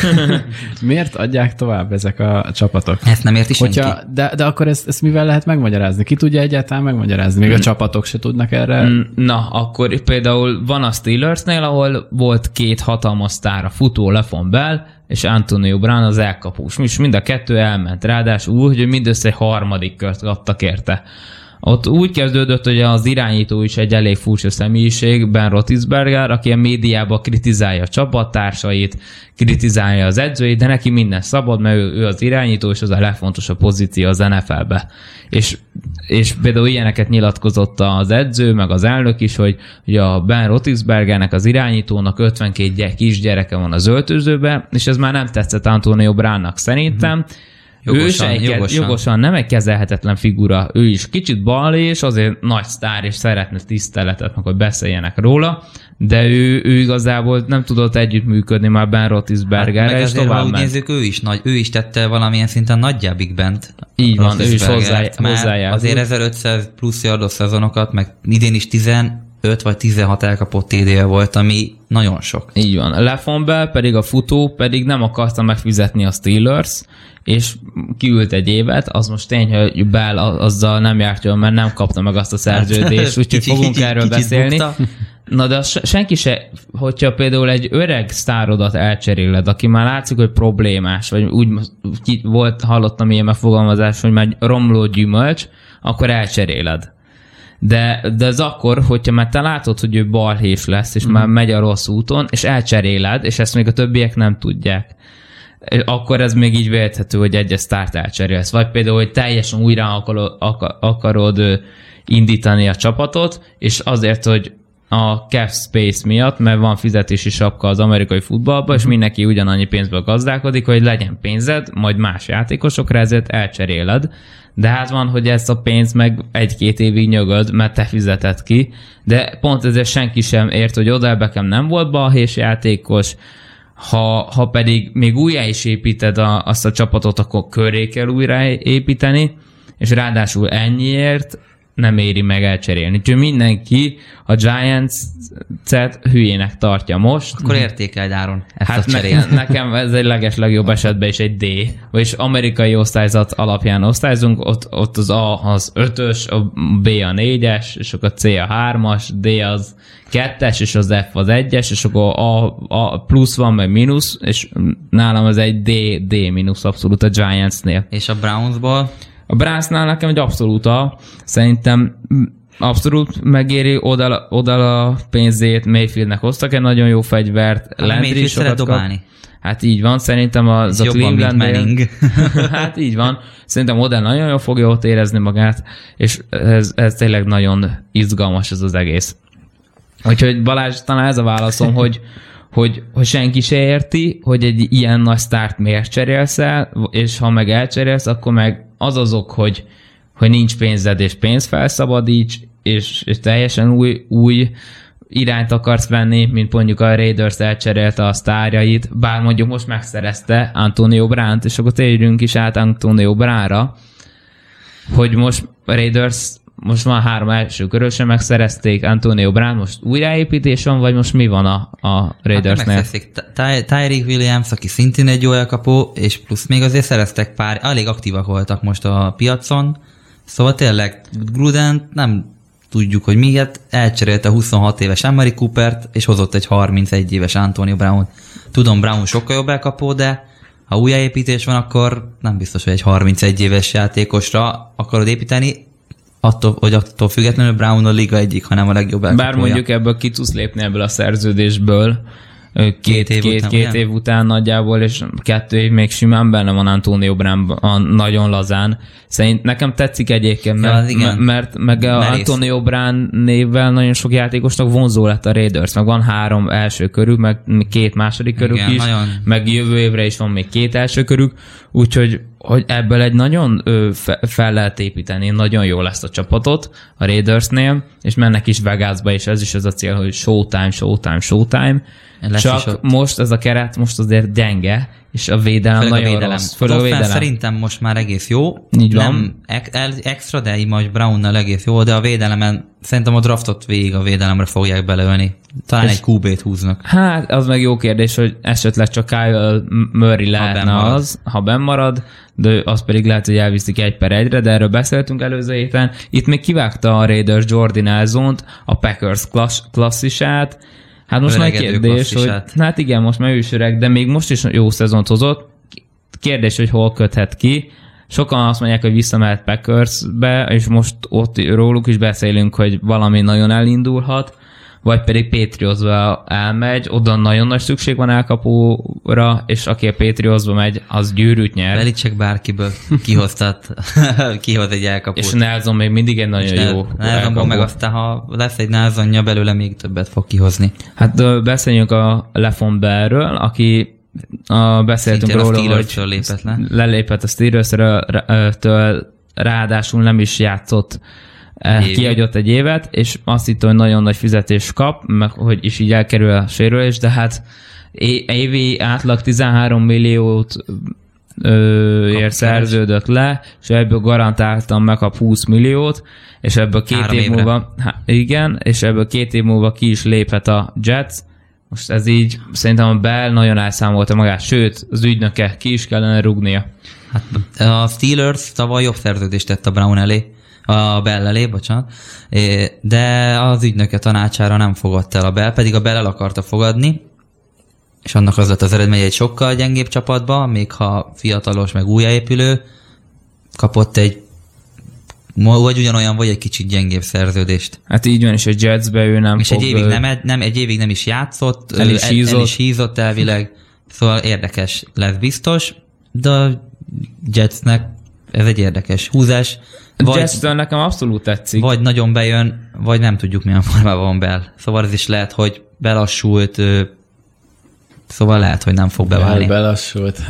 miért adják tovább ezek a csapatok? Ezt nem érti senki. Hogyha, de, de akkor ezt, ezt mivel lehet megmagyarázni? Ki tudja egyáltalán megmagyarázni? Még mm. a csapatok se tudnak erre? Mm, na, akkor például van a Steelersnél, ahol volt két hatalmas sztár, a futó Le'Veon Bell, és Antonio Brown az elkapós. És mind a kettő elment. Ráadásul úgy, hogy mindössze egy harmadik kört kaptak érte. Ott úgy kezdődött, hogy az irányító is egy elég furcsa személyiség, Ben Roethlisberger, aki a médiában kritizálja a csapattársait, kritizálja az edzőit, de neki minden szabad, mert ő, ő az irányító, és az a legfontosabb pozíció az en ef el-be. És, és például ilyeneket nyilatkozott az edző, meg az elnök is, hogy, hogy a Ben Roethlisbergernek, az irányítónak ötvenkét kisgyereke van az öltözőben, és ez már nem tetszett Antonio Brownnak szerintem. Mm-hmm. Jogosan, ő egy, jogosan. jogosan nem egy kezelhetetlen figura, ő is kicsit balé, és azért nagy sztár, és szeretne tiszteletet, meg hogy beszéljenek róla, de ő, ő igazából nem tudott együttműködni már Ben Roethlisbergerrel, hát, és tovább ha úgy ment. nézzük, ő is, nagy, ő is tette valamilyen szinten nagyjá Big Bent. Így van, ő is hozzá, hozzájárult. Azért ezerötszáz plusz yardos szezonokat, meg idén is tizenöt vagy tizenhat elkapott té dé-je volt, ami nagyon sok. Így van. Le'Veon Bell pedig a futó pedig nem akarta megfizetni a Steelers, és kiült egy évet, az most tény, hogy Bell azzal nem járt jól, mert nem kapta meg azt a szerződést, úgyhogy fogunk kicsi, erről beszélni. Bukta. Na de senki se, hogyha például egy öreg sztárodat elcseréled, aki már látszik, hogy problémás, vagy úgy volt, hallottam ilyen megfogalmazás, hogy már romló gyümölcs, akkor elcseréled. De, de ez akkor, hogyha már te látod, hogy ő balhés lesz, és mm. már megy a rossz úton, és elcseréled, és ezt még a többiek nem tudják, akkor ez még így vélethető, hogy egyes sztárt elcserélsz. Vagy például, hogy teljesen újra akarod, akarod indítani a csapatot, és azért, hogy a cap space miatt, mert van fizetési sapka az amerikai futballban, uh-huh. és mindenki ugyanannyi pénzből gazdálkodik, hogy legyen pénzed, majd más játékosokra, ezért elcseréled. De hát van, hogy ezt a pénzt meg egy-két évig nyögöd, mert te fizeted ki, de pont ezért senki sem ért, hogy Odell Beckham nem volt balhés játékos, ha, ha pedig még újra is építed a, azt a csapatot, akkor köré kell újra építeni, és ráadásul ennyiért nem éri meg elcserélni. Úgyhogy mindenki a Giants-et hülyének tartja most. Akkor értékeld, Áron, ezt hát a cserét. Ne, nekem ez egy leges legjobb esetben is egy D. Vagyis amerikai osztályzat alapján osztályzunk, ott, ott az A az ötös, a B a négyes, és akkor a C a hármas, D az kettes, és az F az egyes, és akkor A, a plusz van, meg mínusz, és nálam az egy D, D mínusz abszolút a Giantsnél. És a Brownsból? A Brownsnál nekem egy abszolút A. Szerintem abszolút megéri oda, oda a pénzét, Mayfieldnek hoztak egy nagyon jó fegyvert. Mayfield szeret dobálni. Hát így van, szerintem az ez a Cleveland. Hát így van. Szerintem oda nagyon jól fogja ott érezni magát, és ez, ez tényleg nagyon izgalmas ez az egész. Úgyhogy Balázs, talán ez a válaszom, hogy Hogy, hogy senki se érti, hogy egy ilyen nagy sztárt miért cserélsz el, és ha meg elcserélsz, akkor meg az azok, hogy, hogy nincs pénzed, és pénzt felszabadíts, és, és teljesen új, új irányt akarsz venni, mint mondjuk a Raiders elcserélte a sztárjait, bár mondjuk most megszerezte Antonio Brown-t, és akkor térjünk is át Antonio Brownra, hogy most a Raiders most van három első körösen megszerezték, Antonio Brown most újraépítés van, vagy most mi van a, a Raidersnél? Hát megszerezték Tyreek Williams, aki szintén egy jó elkapó, és plusz még azért szereztek pár, elég aktívak voltak most a piacon, szóval tényleg Gruden nem tudjuk, hogy miért elcserélte huszonhat éves Amari Coopert, és hozott egy harmincegy éves Antonio Brown. Tudom, Brown sokkal jobb elkapó, de Ha újjáépítés van, akkor nem biztos, hogy egy harmincegy éves játékosra akarod építeni, attól, hogy attól függetlenül Brown a liga egyik, hanem a legjobb elkapója. Bár mondjuk ebből ki tudsz lépni ebből a szerződésből, Két, két, év, két, után, két év után nagyjából, és kettő év még simán benne van Antonio Brown nagyon lazán. Szerint nekem tetszik egyébként, mert, ja, mert meg Merész. Antonio Brown névvel nagyon sok játékosnak vonzó lett a Raiders, meg van három első körük, meg két második körük igen, is, nagyon... meg jövő évre is van még két első körük, úgyhogy hogy ebből egy nagyon ö, fe, fel lehet építeni, nagyon jó lesz a csapatot a Raidersnél, és mennek is Vegasba, és ez is az a cél, hogy showtime, showtime, showtime. Lesz csak most ez a keret most azért gyenge, és a védelem főleg nagyon a védelem. Rossz. Főleg a védelem. Szerintem most már egész jó. Így van. Nem extra, de most Brownnal egész jó, de a védelemen szerintem a draftot végig a védelemre fogják beleölni. Talán és egy kú bét húznak. Hát, az meg jó kérdés, hogy esetleg csak Kyle Murray lehetne ha az, ha benn marad, de az pedig lehet, hogy elviszik egy per egyre, de erről beszéltünk előző héten. Itt még kivágta a Raiders Jordy Nelson-t, a Packers klass, klasszisát. Hát most nagy kérdés, hogy hát igen, most már ő is öreg, de még most is jó szezont hozott. Kérdés, hogy hol köthet ki. Sokan azt mondják, hogy visszamehet Packersbe, és most ott róluk is beszélünk, hogy valami nagyon elindulhat, vagy pedig Patriotsba elmegy, oda nagyon nagy szükség van elkapóra, és aki a Patriotsba megy, az gyűrűt nyer. Belichick bárkiből kihoztat, kihoz egy elkapót. És Nelson még mindig egy nagyon és jó Nelsonból meg aztán, ha lesz egy Nelsonja belőle, még többet fog kihozni. Hát beszéljünk a Lefon Bellről, aki a, beszéltünk szintén róla, hogy lépett le. lelépett a Steelers-től, ráadásul nem is játszott, Évi. Kiadott egy évet, és azt hitt, hogy nagyon nagy fizetés kap, meg hogy is így elkerül a sérülés, de hát évi átlag tizenhárom milliót ö, ér szerződött le, és ebből garantáltan megkap húsz milliót, és ebből két Három év évre. múlva, há, igen, és ebből két év múlva ki is léphet a Jets. Most ez így, szerintem a Bell nagyon elszámolta magát, sőt, az ügynöke ki is kellene rúgnia. Hát a Steelers tavaly jobb szerződést tett a Brown elé, a Bell elé, bocsánat, de az ügynöke tanácsára nem fogadta el a Bell, pedig a Bell el akarta fogadni, és annak az lett az eredmény egy sokkal gyengébb csapatba, még ha fiatalos, meg újjáépülő, kapott egy vagy ugyanolyan, vagy egy kicsit gyengébb szerződést. Hát így van, és a Jetsbe ő nem és fog... És egy évig nem, nem, egy évig nem is játszott, el is, el, hízott. el is hízott elvileg, szóval érdekes lesz biztos, de a Jetsnek ez egy érdekes húzás. A Jetstől nekem abszolút tetszik. Vagy nagyon bejön, vagy nem tudjuk milyen formában van Bell. Szóval ez is lehet, hogy belassult, szóval lehet, hogy nem fog beválni. Belassult.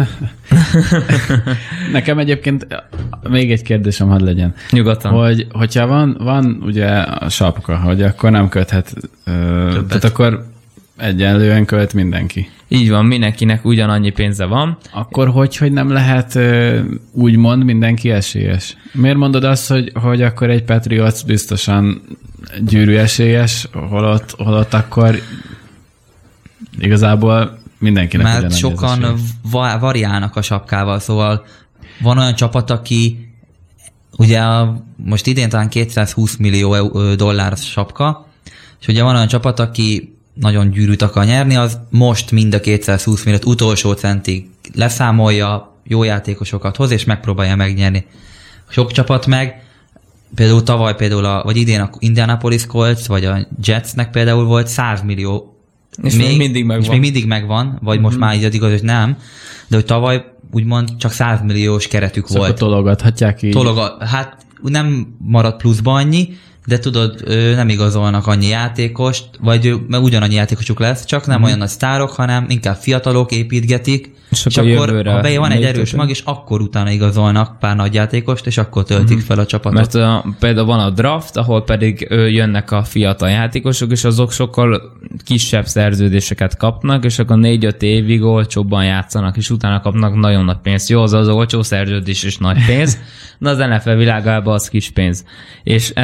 Nekem egyébként még egy kérdésem hadd legyen. Nyugodtan. Hogy, hogyha van, van ugye a sapka, hogy akkor nem köthet, ö, tehát akkor egyenlően költ mindenki. Így van, mindenkinek ugyanannyi pénze van. Akkor hogy, hogy nem lehet ö, úgymond mindenki esélyes? Miért mondod azt, hogy, hogy akkor egy Patriots biztosan gyűrű esélyes, holott, holott akkor igazából mindenkinek mert ugyanannyi sokan va- variálnak a sapkával, szóval van olyan csapat, aki ugye a, most idén talán kétszázhúsz millió dollár sapka, és ugye van olyan csapat, aki nagyon gyűrűt akar nyerni, az most mind a kétszázhúsz milliót utolsó centig leszámolja, jó játékosokat hoz, és megpróbálja megnyerni. Sok csapat meg, például tavaly például, a, vagy idén a Indianapolis Colts, vagy a Jetsnek például volt száz millió. És még, még mindig megvan. És még mindig megvan, vagy mm-hmm. most már így igaz, hogy nem, de hogy tavaly úgymond csak száz milliós keretük szóval volt. Tologathatják így. Tologat, hát nem maradt pluszba annyi, de tudod, nem igazolnak annyi játékost, vagy meg ugyanannyi játékosuk lesz, csak nem mm. olyan nagy sztárok, hanem inkább fiatalok építgetik, és, és akkor ha be van egy erős mag, és akkor utána igazolnak pár nagy játékost, és akkor töltik mm. fel a csapatot. Mert a, például van a draft, ahol pedig ö, jönnek a fiatal játékosok, és azok sokkal kisebb szerződéseket kapnak, és akkor négy-öt évig olcsóbban játszanak, és utána kapnak nagyon nagy pénzt. Jó, az az olcsó szerződés is nagy pénz, de az en ef el világában az kis pénz. És ezzel lehet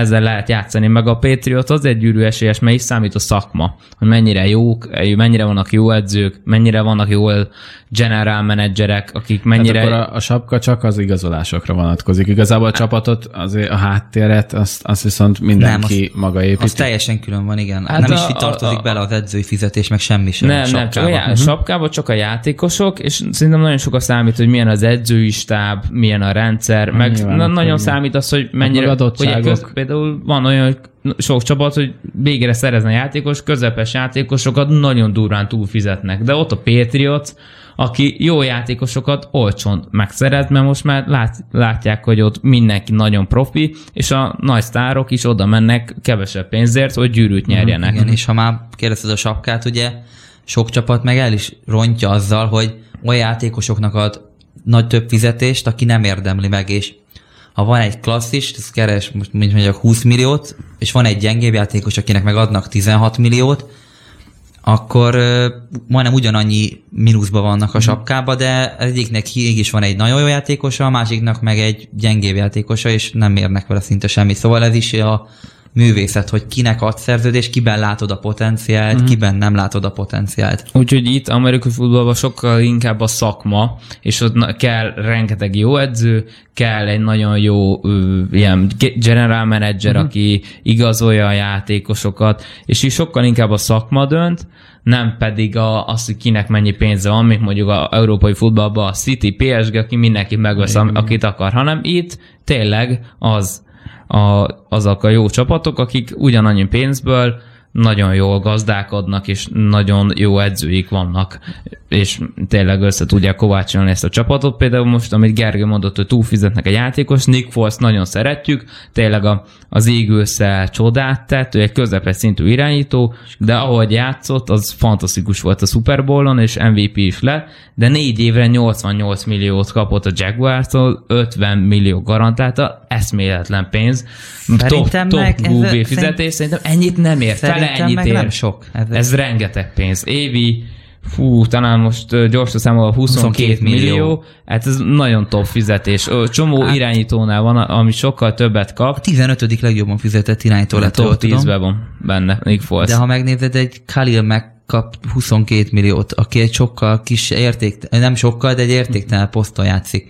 lehet játszani, meg a Patriot azért gyűrű esélyes, mert is számít a szakma, hogy mennyire jók, mennyire vannak jó edzők, mennyire vannak jó general menedzserek, akik mennyire... Hát akkor a, a sapka csak az igazolásokra vonatkozik. Igazából a csapatot, azért a háttéret, azt, azt viszont mindenki nem, az, maga építi. Az teljesen külön van, igen. Hát nem a, is tartozik a, a, bele az edzői fizetés, meg semmi sem. Nem, nem, csak a já- sapkában csak a játékosok, és szerintem nagyon sokat számít, hogy milyen az edzői stáb, milyen a rendszer, meg nyilván, na, nagyon számít az, hogy mennyire... Hogy köz, például van olyan sok csapat, hogy végére szerezne játékos, közepes játékosokat nagyon durván túlfizetnek, de ott a Patriots, aki jó játékosokat olcsón megszerez, mert most már lát, látják, hogy ott mindenki nagyon profi, és a nagy sztárok is oda mennek kevesebb pénzért, hogy gyűrűt nyerjenek. Igen, és ha már kérdezted a sapkát, ugye sok csapat meg el is rontja azzal, hogy olyan játékosoknak ad nagy több fizetést, aki nem érdemli meg, és ha van egy klasszis, ez keres, most mint mondjak, húsz milliót, és van egy gyengébb játékos, akinek meg adnak tizenhat milliót, akkor uh, majdnem ugyanannyi mínuszban vannak a sapkába, de egyiknek is van egy nagyon jó játékosa, a másiknak meg egy gyengébb játékosa, és nem érnek vele szinte semmi. Szóval ez is a művészet, hogy kinek ad szerződés, kiben látod a potenciált, mm. kiben nem látod a potenciált. Úgyhogy itt amerikai futballban sokkal inkább a szakma, és ott kell rengeteg jó edző, kell egy nagyon jó ö, ilyen general manager, mm. aki igazolja a játékosokat, és így sokkal inkább a szakma dönt, nem pedig a, az, hogy kinek mennyi pénze van, mint mondjuk az európai futballban a City, pé es gé, aki mindenki megvesz, mm. akit akar, hanem itt tényleg az A, azok a jó csapatok, akik ugyanannyi pénzből nagyon jól gazdálkodnak, és nagyon jó edzőik vannak, és tényleg össze tudják kovácsolni ezt a csapatot. Például most, amit Gergő mondott, hogy túlfizetnek egy játékos, Nick Foles nagyon szeretjük, tényleg a, az égősszel csodát tett, ő egy közepes szintű irányító, de ahogy játszott, az fantasztikus volt a Super Bowl-on, és em vé pé is lett, de négy évre nyolcvannyolc milliót kapott a Jaguars-tól, ötven millió garantálta, eszméletlen pénz. Szerintem top, meg top gú bé fizetés, szerintem ennyit nem ér, fele ennyit ér. Nem sok. Ez, ez rengeteg pénz. Évi, fú, talán most gyorsan számolva huszonkét millió, hát ez nagyon top fizetés. Csomó hát, irányítónál van, ami sokkal többet kap. A tizenötödik legjobban fizetett irányító lett. Top tízben van benne, Nick Foles. De ha megnézed, egy Khalil megkap huszonkét milliót, aki egy sokkal kis érték, nem sokkal, de egy értéktelen poszton játszik.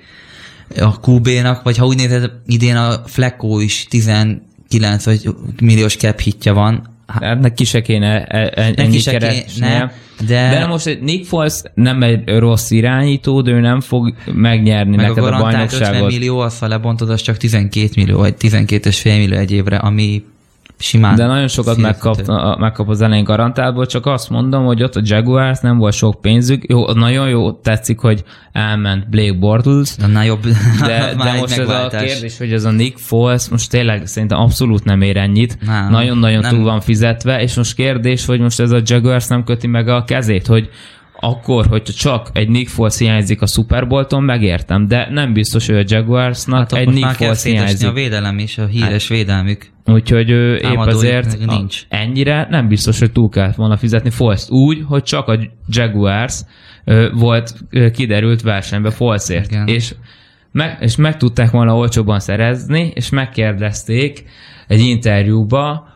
A kú bénak, vagy ha úgy nézed, idén a Flacco is tizenkilenc vagy milliós cap hitja van. Hát neki se kéne ennyi keresnie. De... de most egy Nick Foles nem egy rossz irányító, de ő nem fog megnyerni meg neked a, a bajnokságot. ötven millió, azt ha lebontod, az csak tizenkét millió, vagy tizenkét és fél millió egy évre, ami simán. De nagyon sokat megkap, megkap az elején garantálból, csak azt mondom, hogy ott a Jaguars nem volt sok pénzük. Jó, nagyon jó tetszik, hogy elment Blake Bortles. De, jobb, de, de most ez a kérdés, hogy ez a Nick Foles most tényleg szerintem abszolút nem ér ennyit. Nagyon-nagyon túl van fizetve, és most kérdés, hogy most ez a Jaguars nem köti meg a kezét, hogy akkor, hogyha csak egy Nick Foles hiányzik a Super Bowl-ton, megértem, de nem biztos, hogy a Jaguarsnak hát egy Nick Foles hiányzik. A védelem is, a híres hát, védelmük. Úgyhogy ő épp azért nincs. A, ennyire nem biztos, hogy túl kellett volna fizetni Foles úgy, hogy csak a Jaguars ö, volt ö, kiderült versenybe Folesért. És meg, és meg tudták volna olcsóban szerezni, és megkérdezték egy interjúba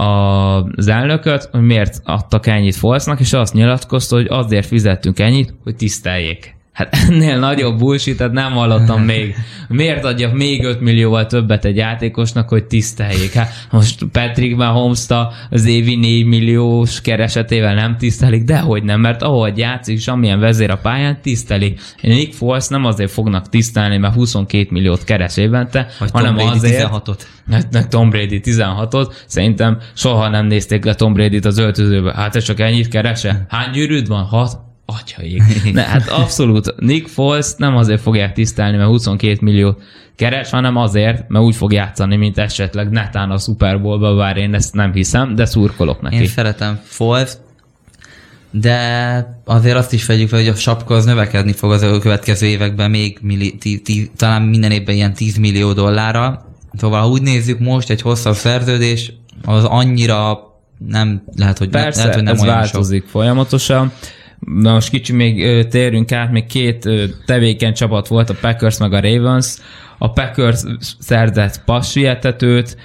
az elnököt, hogy miért adtak ennyit Folesnak, és azt nyilatkozta, hogy azért fizettünk ennyit, hogy tiszteljék. Hát ennél nagyobb bullshit-et nem hallottam még. Miért adjak még öt millióval többet egy játékosnak, hogy tiszteljék? Hát most Patrick Mahomes-ta az évi négy milliós keresetével nem tisztelik, dehogy nem, mert ahogy játszik, és amilyen vezér a pályán, tisztelik. Nick Foles nem azért fognak tisztelni, mert huszonkét milliót keres évente, vagy hanem Tom Brady azért... tizenhatot. Hát Tom Brady tizenhatot. Szerintem soha nem nézték le Tom Bradyt az öltözőbe. Hát ez csak ennyit kerese? Hány gyűrűd van? Hat? Atyaik. Ne, hát abszolút Nick Foles nem azért fogják tisztelni, mert huszonkét millió keres, hanem azért, mert úgy fog játszani, mint esetleg netán a Super Bowl-ba, bár én ezt nem hiszem, de szurkolok neki. Én szeretem Foles, de azért azt is vegyük fel, hogy a sapka az növekedni fog az következő években még milli, tí, tí, talán minden évben ilyen tíz millió dollárra. Szóval ha úgy nézzük, most egy hosszabb szerződés, az annyira nem lehet, hogy, persze, lehet, hogy nem ez olyan változik sok. Folyamatosan. Na most kicsi még ö, térjünk át, még két ö, tevékeny csapat volt, a Packers meg a Ravens. A Packers szerzett passzsietetőt,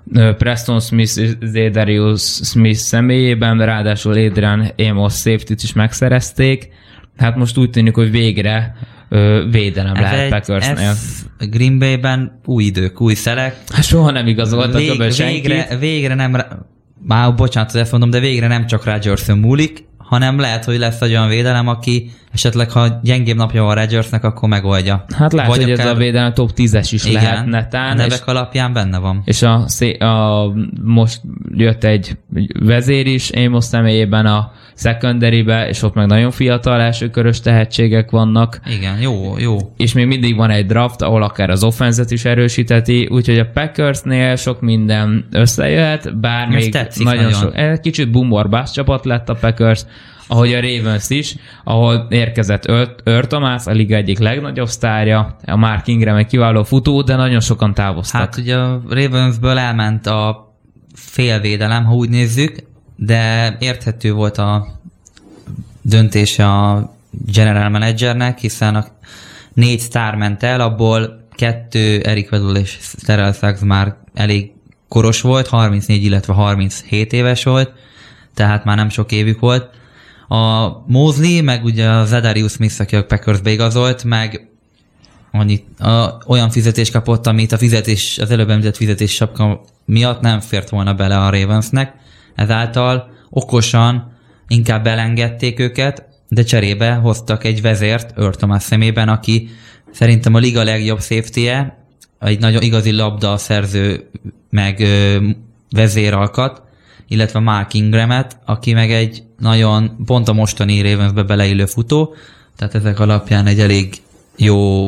Preston Smith és Zedarius Smith személyében, ráadásul Adrian Amos safety-t is megszerezték. Hát most úgy tűnik, hogy végre ö, védelem ez lehet Packersnél. Green Bay-ben új idők, új szelek. Hát soha nem igazoltak Vég, a senkit. Végre, végre nem, már bocsánat, hogy ezt mondom, de végre nem csak Rodgerson múlik, hanem lehet, hogy lesz egy olyan védelem, aki esetleg, ha gyengébb napja van Rodgersnek, akkor megoldja. Hát lehet, Vagy hogy akár... ez a védelem top tízes is igen, lehet netán. A nevek és, alapján benne van. És a, a, most jött egy vezér is, Amos személyében a secondary-be, és ott meg nagyon fiatal elsőkörös tehetségek vannak. Igen, jó, jó. És még mindig van egy draft, ahol akár az offenzet is erősíteti, úgyhogy a Packersnél sok minden összejöhet, bár ez még nagyon, nagyon sok. Egy kicsit boom or bust csapat lett a Packers, ahogy a Ravens is, ahol érkezett Earl Thomas, a liga egyik legnagyobb sztárja, a Mark Ingram egy kiváló futó, de nagyon sokan távoztak. Hát ugye a Ravensből elment a félvédelem, ha úgy nézzük, de érthető volt a döntése a general managernek, hiszen a négy sztár ment el, abból kettő, Eric Weddle és Terrell Suggs már elég koros volt, harmincnégy, illetve harminchét éves volt, tehát már nem sok évük volt. A Mosley, meg ugye a Zedarius Smith, aki a Packersbe igazolt, meg annyit, a, olyan fizetést kapott, amit a fizetés, az előbb említett fizetés sapka miatt nem fért volna bele a Ravensnek. Ezáltal okosan inkább belengedték őket, de cserébe hoztak egy vezért Earl Thomas szemében, aki szerintem a liga legjobb safety-je, egy nagyon igazi labda szerző, meg ö, vezéralkat, illetve Mark Ingramet, aki meg egy nagyon pont a mostani Ravensbe beleillő futó, tehát ezek alapján egy elég jó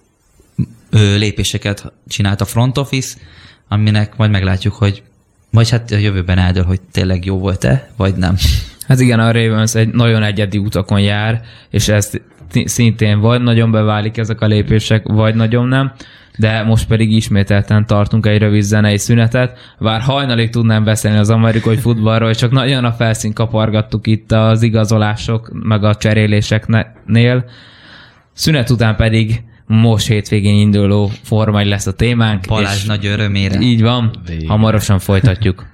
ö, lépéseket csinált a front office, aminek majd meglátjuk, hogy vagy hát a jövőben eldől, hogy tényleg jó volt-e, vagy nem. Hát igen, a Ravens egy nagyon egyedi utakon jár, és ez szintén vagy nagyon beválik ezek a lépések, vagy nagyon nem, de most pedig ismételten tartunk egy rövid zenei szünetet. Bár hajnalig tudnám beszélni az amerikai futballról, csak nagyon a felszín kapargattuk itt az igazolások, meg a cseréléseknél. Szünet után pedig most hétvégén induló Forma egy lesz a témánk. Balázs nagy örömére. Így van, végre. Hamarosan folytatjuk.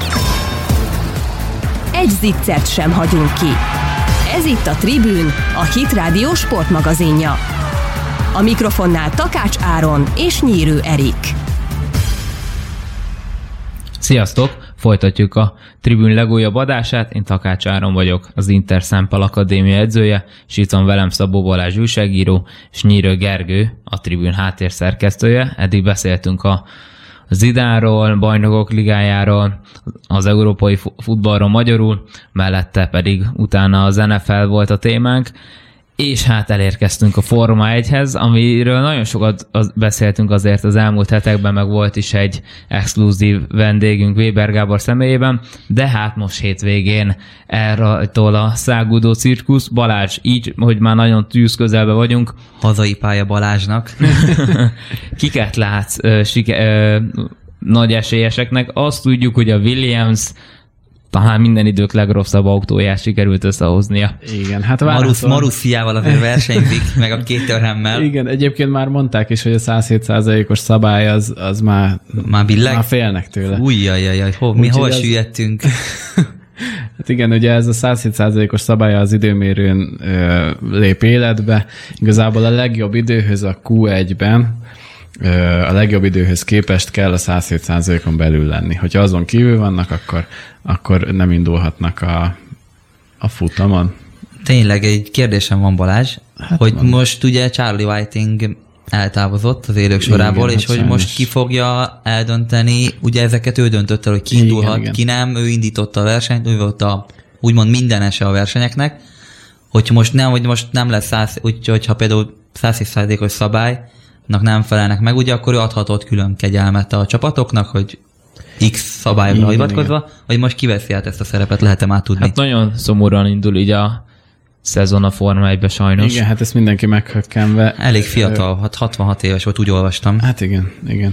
Egy ziccert sem hagyunk ki. Ez itt a Tribün, a Hit Rádió sportmagazinja. A mikrofonnál Takács Áron és Nyírő Erik. Sziasztok! Folytatjuk a Tribün legújabb adását. Én Takács Áron vagyok, az Inter Szempel Akadémia edzője, és itt van velem Szabó Balázs újságíró, és Nyírő Gergő, a Tribün háttérszerkesztője. Eddig beszéltünk a Zidánról, Bajnokok Ligájáról, az európai futballról magyarul, mellette pedig utána az en ef el volt a témánk, és hát elérkeztünk a Forma egyhez, amiről nagyon sokat beszéltünk azért az elmúlt hetekben, meg volt is egy exkluzív vendégünk Weber Gábor személyében, de hát most hétvégén erről a szágúdó cirkusz. Balázs, így, hogy már nagyon tűz közelbe vagyunk. Hazai pálya Balázsnak. Kiket látsz ö, sike, ö, nagy esélyeseknek? Azt tudjuk, hogy a Williams talán minden idők legrosszabb autóját sikerült összehoznia. Igen, hát Marusz, Marusziával azért versenyzik, meg a két törhemmel. Igen, egyébként már mondták is, hogy a száz hét százalékos szabály az, az már, már, már félnek tőle. Ujjajjajjaj, ho, mi hol az... süllyedtünk? Hát igen, ugye ez a száz hét százalékos szabálya az időmérőn ö, lép életbe. Igazából a legjobb időhöz a kú egyben a legjobb időhöz képest kell a száz hét százalékon belül lenni. Hogyha azon kívül vannak, akkor, akkor nem indulhatnak a, a futamon. Tényleg egy kérdésem van, Balázs, hát hogy van. Most ugye Charlie Whiting eltávozott az élők sorából, igen, és hát hogy sajnos. Most ki fogja eldönteni, ugye ezeket ő döntött el, hogy ki indulhat, igen, ki nem, ő indította a versenyt, ő volt a úgymond mindenese a versenyeknek, hogy most nem, hogy most nem lesz száz, úgyhogy ha például száz hét százalékos szabály, nem felelnek meg, ugye akkor ő adhatott külön kegyelmet a csapatoknak, hogy X szabályokra hivatkozva, hogy most kiveszi át ezt a szerepet, lehet-e már tudni? Hát nagyon szomorúan indul így a szezon a Forma egybe sajnos. Igen, hát ezt mindenki meghökkenve. Elég fiatal, hát hatvanhat éves volt, úgy olvastam. Hát igen, igen.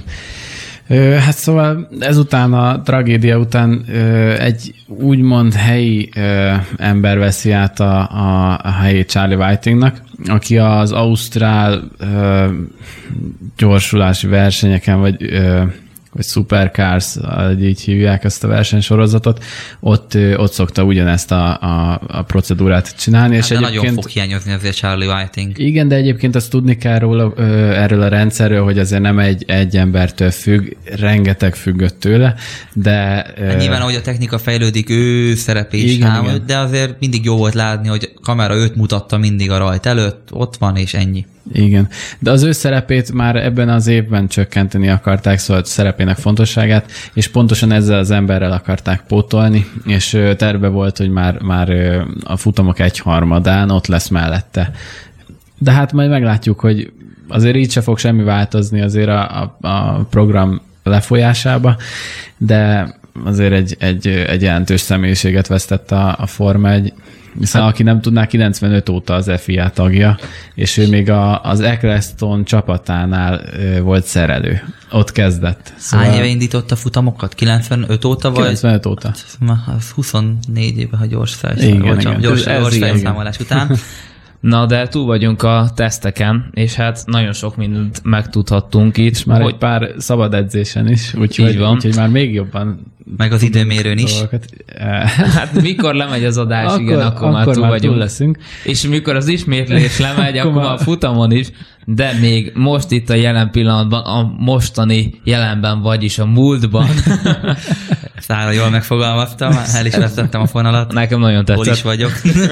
Hát szóval ezután a tragédia után egy úgymond helyi ember veszi át a, a, a helyét Charlie Whitingnak, aki az ausztrál gyorsulási versenyeken, vagy vagy Supercars, így hívják ezt a versenysorozatot, ott, ott szokta ugyanezt a, a, a procedúrát csinálni. Hát és de egyébként, nagyon fog hiányozni azért Charlie Whiting. Igen, de egyébként azt tudni kell róla, erről a rendszerről, hogy azért nem egy, egy embertől függ, rengeteg függött tőle, de... Hát nyilván, ahogy a technika fejlődik, ő szerepe is igen, ám, igen. de azért mindig jó volt látni, hogy a kamera őt mutatta mindig a rajt előtt, ott van, és ennyi. Igen, de az ő szerepét már ebben az évben csökkenteni akarták, szóval a szerepének fontosságát, és pontosan ezzel az emberrel akarták pótolni, és terve volt, hogy már, már a futamok egyharmadán ott lesz mellette. De hát majd meglátjuk, hogy azért így se fog semmi változni azért a, a, a program lefolyásába, de azért egy, egy, egy jelentős személyiséget vesztett a, a Forma egy, hiszen hát, aki nem tudná, kilencvenöt óta az ef i á tagja, és ő még a, az Eccleston csapatánál ö, volt szerelő. Ott kezdett. Szóval... Hány éve indított a futamokat? kilencvenöt óta? Vagy? kilencvenöt óta. Az huszonnégy éve, ha gyors felszámolás. Igen, gyors, gyors felszámolás után. Na, de túl vagyunk a teszteken, és hát nagyon sok mindent megtudhattunk itt. És már hogy... egy pár szabad edzésen is, úgyhogy, úgyhogy már még jobban... Meg az időmérőn is. Dolgokat. Hát mikor lemegy az adás, akkor, igen, akkor, akkor már túl már vagyunk. Túl leszünk. És mikor az ismétlés lemegy, akkor már a futamon is, de még most itt a jelen pillanatban, a mostani jelenben, vagyis a múltban. Szára jól megfogalmaztam, el is vesztettem a fonalat. Nekem nagyon tetszett. Hol is vagyok.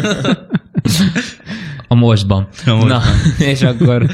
A mostban. A mostban. Na, és akkor...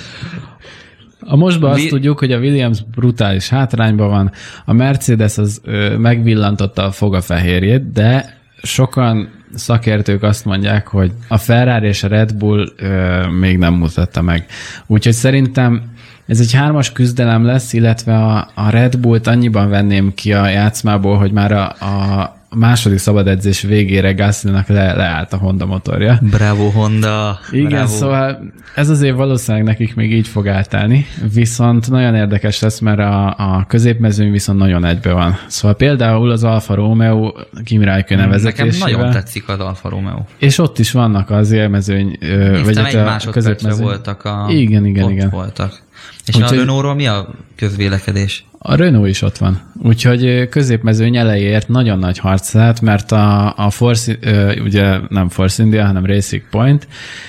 A mostban azt Vi... tudjuk, hogy a Williams brutális hátrányban van, a Mercedes az ö, megvillantotta a fogafehérjét, de sokan szakértők azt mondják, hogy a Ferrari és a Red Bull ö, még nem mutatta meg. Úgyhogy szerintem ez egy hármas küzdelem lesz, illetve a, a Red Bullt annyiban venném ki a játszmából, hogy már a, a A második szabad edzés végére Gaslynak le, leállt a Honda motorja. Bravo Honda! Igen, bravo. Szóval ez azért valószínűleg nekik még így fog átállni, viszont nagyon érdekes lesz, mert a, a középmezőny viszont nagyon egybe van. Szóval például az Alfa Romeo Kimi Räikkönen vezetésével. Nekem nagyon tetszik az Alfa Romeo. És ott is vannak az élmezőny, vagy egy a másodpercre voltak a... Igen, igen, ott igen. voltak. És Úgyhogy... a Renault-ról mi a közvélekedés? A Renault is ott van. Úgyhogy középmezőny elejéért nagyon nagy harc lehet, mert a, a Force, ugye nem Force India, hanem Racing Point.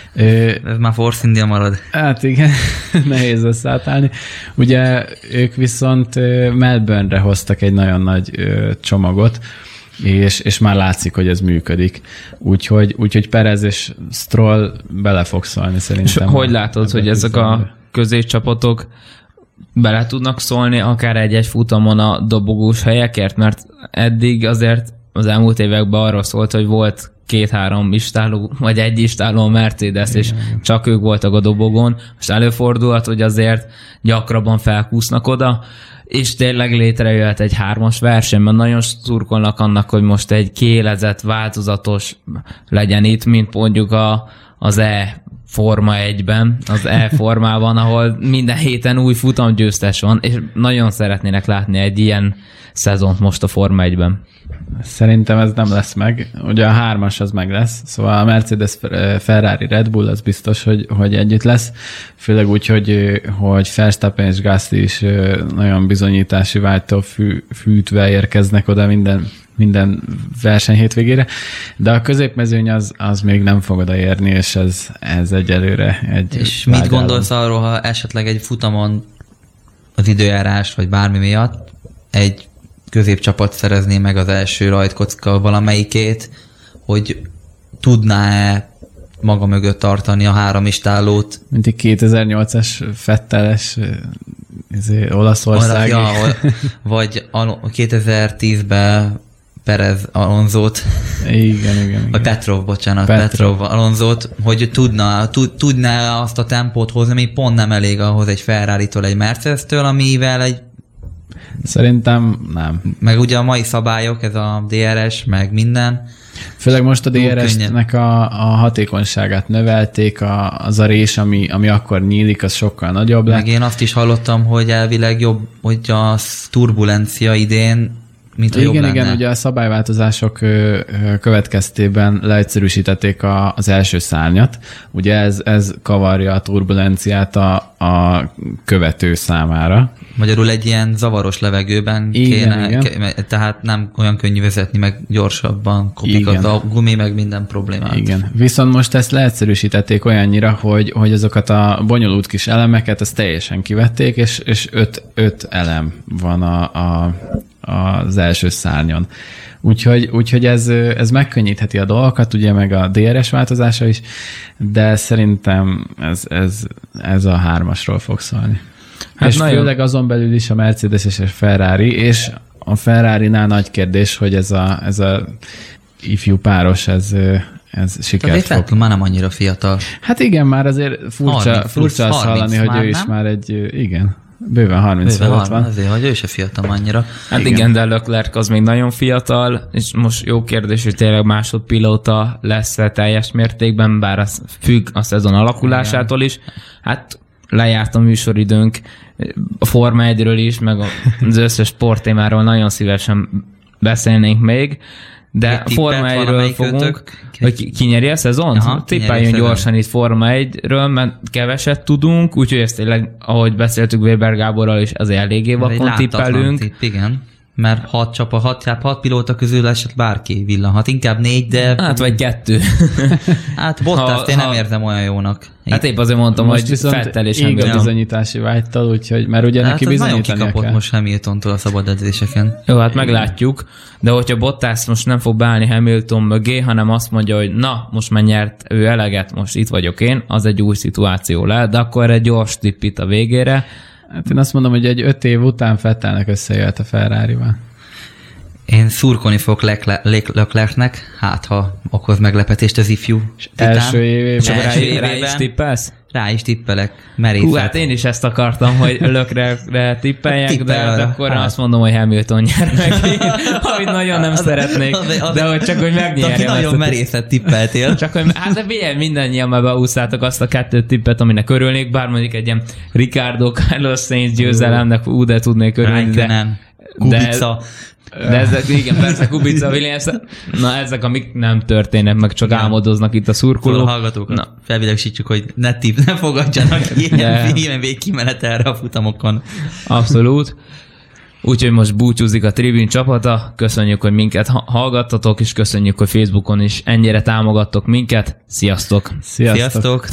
Ez már Force India marad. Hát igen, nehéz összeállni. Ugye ők viszont Melbourne-re hoztak egy nagyon nagy csomagot, és, és már látszik, hogy ez működik. Úgyhogy, úgyhogy Perez és Stroll bele fog szólni szerintem. És hogy látod, hogy ezek a középcsapatok bele tudnak szólni akár egy-egy futamon a dobogós helyekért, mert eddig azért az elmúlt években arról szólt, hogy volt két-három istáló, vagy egy istáló Mercedes, igen, és igen. Csak ők voltak a dobogón. Most előfordulhat, hogy azért gyakrabban felkúsznak oda, és tényleg létrejöhet egy hármas verseny, mert nagyon szurkolnak annak, hogy most egy kiélezett, változatos legyen itt, mint mondjuk a, az E Forma egyben, az E-formában, ahol minden héten új futamgyőztes van, és nagyon szeretnének látni egy ilyen szezont most a Forma egyben. Szerintem ez nem lesz meg. Ugye a hármas az meg lesz, szóval a Mercedes, Ferrari, Red Bull az biztos, hogy, hogy együtt lesz, főleg úgy, hogy, hogy Verstappen és Gasly is nagyon bizonyítási vágytól fű, fűtve érkeznek oda minden, minden verseny hétvégére, de a középmezőny az, az még nem fog odaérni, és ez, ez egyelőre egy És mit gondolsz arról, ha esetleg egy futamon az időjárás, vagy bármi miatt egy középcsapat szerezné meg az első rajtkocka valamelyikét, hogy tudná-e maga mögött tartani a három istállót? Mint egy kétezer-nyolcas Fetteles Olaszországi. Ja, vagy kétezer-tízben Perez Alonzót. Igen, igen, igen. A Petrov, bocsánat, Petrov, Petrov Alonzót, hogy tudna, tud, tudná azt a tempót hozni, ami pont nem elég ahhoz egy Ferrari-tól, egy Mercedes-től, amivel egy Szerintem nem. Meg ugye a mai szabályok, ez a dé er es, meg minden. Főleg most a dé er es-nek a, a hatékonyságát növelték, a, az a rés, ami, ami akkor nyílik, az sokkal nagyobb lett. Meg én azt is hallottam, hogy elvileg jobb, hogy a turbulencia idén mint a igen, jobb lenne. Igen, ugye a szabályváltozások következtében leegyszerűsítették a, az első szárnyat. Ugye ez, ez kavarja a turbulenciát a, a követő számára. Magyarul egy ilyen zavaros levegőben igen, kéne, igen. Ke, tehát nem olyan könnyű vezetni, meg gyorsabban kopik igen. a gumi, meg minden problémát. Igen. Viszont most ezt leegyszerűsítették olyannyira, hogy, hogy azokat a bonyolult kis elemeket, ezt teljesen kivették, és, és öt, öt elem van a, a, az első szárnyon. Úgyhogy, úgyhogy ez, ez megkönnyítheti a dolgokat, ugye meg a dé er es változása is, de szerintem ez, ez, ez a hármasról fog szólni. Hát és nagyon... főleg azon belül is a Mercedes és a Ferrari, és a Ferrari-nál nagy kérdés, hogy ez a, ez a ifjú páros, ez, ez sikert fog. Vettel már nem annyira fiatal. Hát igen, már azért furcsa, furcsa azt hallani, hogy ő is nem? Már egy, igen, bőven harminc fölött van. Azért, hogy ő se fiatal annyira. Hát igen, igen, de Leclerc az még nagyon fiatal, és most jó kérdés, hogy tényleg másodpilóta lesz-e teljes mértékben, bár az függ a szezon alakulásától is. Hát lejárt a műsoridőnk, a Forma egyről is, meg az összes sporttémáról nagyon szívesen beszélnénk még, de a Forma egyről fogunk, hogy ki, ki nyeri a szezont? Tippeljünk gyorsan itt Forma egyről, mert keveset tudunk, úgyhogy ezt tényleg, ahogy beszéltük Weber Gáborral is, azért eléggé vakon tippelünk. Tipp, igen. Mert hat csapat, hat, hat pilóta közül eset bárki villanhat. Inkább négy, de... Hát vagy kettő. Hát Bottaszt én nem érzem olyan jónak. Hát épp azért mondtam, most hogy Vettel és Hamilton. Most bizonyítási vágytal, úgyhogy mert ugye hát neki bizonyítani kell. Hát nagyon kikapott most Hamiltontól a szabad edzéseken. Jó, hát meglátjuk. De hogyha Bottas most nem fog beállni Hamilton mögé, hanem azt mondja, hogy na, most már nyert ő eleget, most itt vagyok én, az egy új szituáció lehet, de akkor egy gyors tipp itt a végére. Hát én azt mondom, hogy egy öt év után Vettelnek összejött a Ferrarival. Én szurkolni fogok Leclercnek, hát ha okoz meglepetést az ifjú titán. Első évében. Rá, rá is tippelsz? Rá is tippelek. Merészet. Hú, hát én is ezt akartam, hogy Leclercre tippeljek, de hát akkor hát. azt mondom, hogy Hamilton nyer meg, amit nagyon nem az, szeretnék, az, az, de hogy csak, hogy megnyerjem. Nagyon merészet tippeltél. Csak, hogy hát de figyelj, mindannyian már beúszáltak azt a kettőt tippet, aminek örülnék, bár mondjuk egy ilyen Ricardo Carlos Sainz győzelemnek ú, de tudnék örülni, de... Kubica. De ezek, igen, persze Kubica, Williams, na ezek, amik nem történnek, meg csak igen. álmodoznak itt a szurkolók. Szóval a hallgatókat felvilágosítjuk, hogy ne tipp, ne fogadjanak ilyen, ilyen végkimenet erre a futamokon. Abszolút. Úgyhogy most búcsúzik a Tribune csapata. Köszönjük, hogy minket hallgattatok, és köszönjük, hogy Facebookon is ennyire támogattok minket. Sziasztok! Sziasztok! Sziasztok.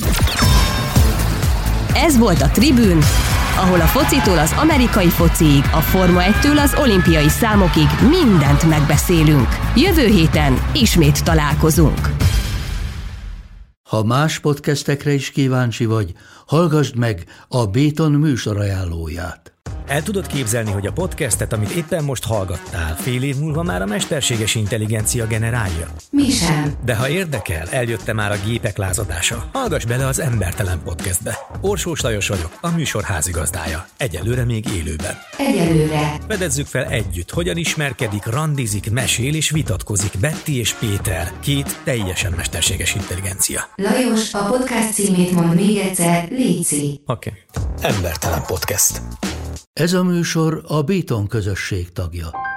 Ez volt a Tribune, ahol a focitól az amerikai fociig, a Forma egytől az olimpiai számokig mindent megbeszélünk. Jövő héten ismét találkozunk. Ha más podcastekre is kíváncsi vagy, hallgassd meg a Béton műsor ajánlóját. El tudod képzelni, hogy a podcastet, amit éppen most hallgattál, fél év múlva már a mesterséges intelligencia generálja? Mi sem. De ha érdekel, eljötte már a gépek lázadása. Hallgass bele az Embertelen Podcastbe. Orsós Lajos vagyok, a műsor házigazdája. Egyelőre még élőben. Egyelőre. Fedezzük fel együtt, hogyan ismerkedik, randizik, mesél és vitatkozik Betty és Péter, két teljesen mesterséges intelligencia. Lajos, a podcast címét mond még egyszer, léci. Oké. Okay. Embertelen Podcast. Ez a műsor a Béton közösség tagja.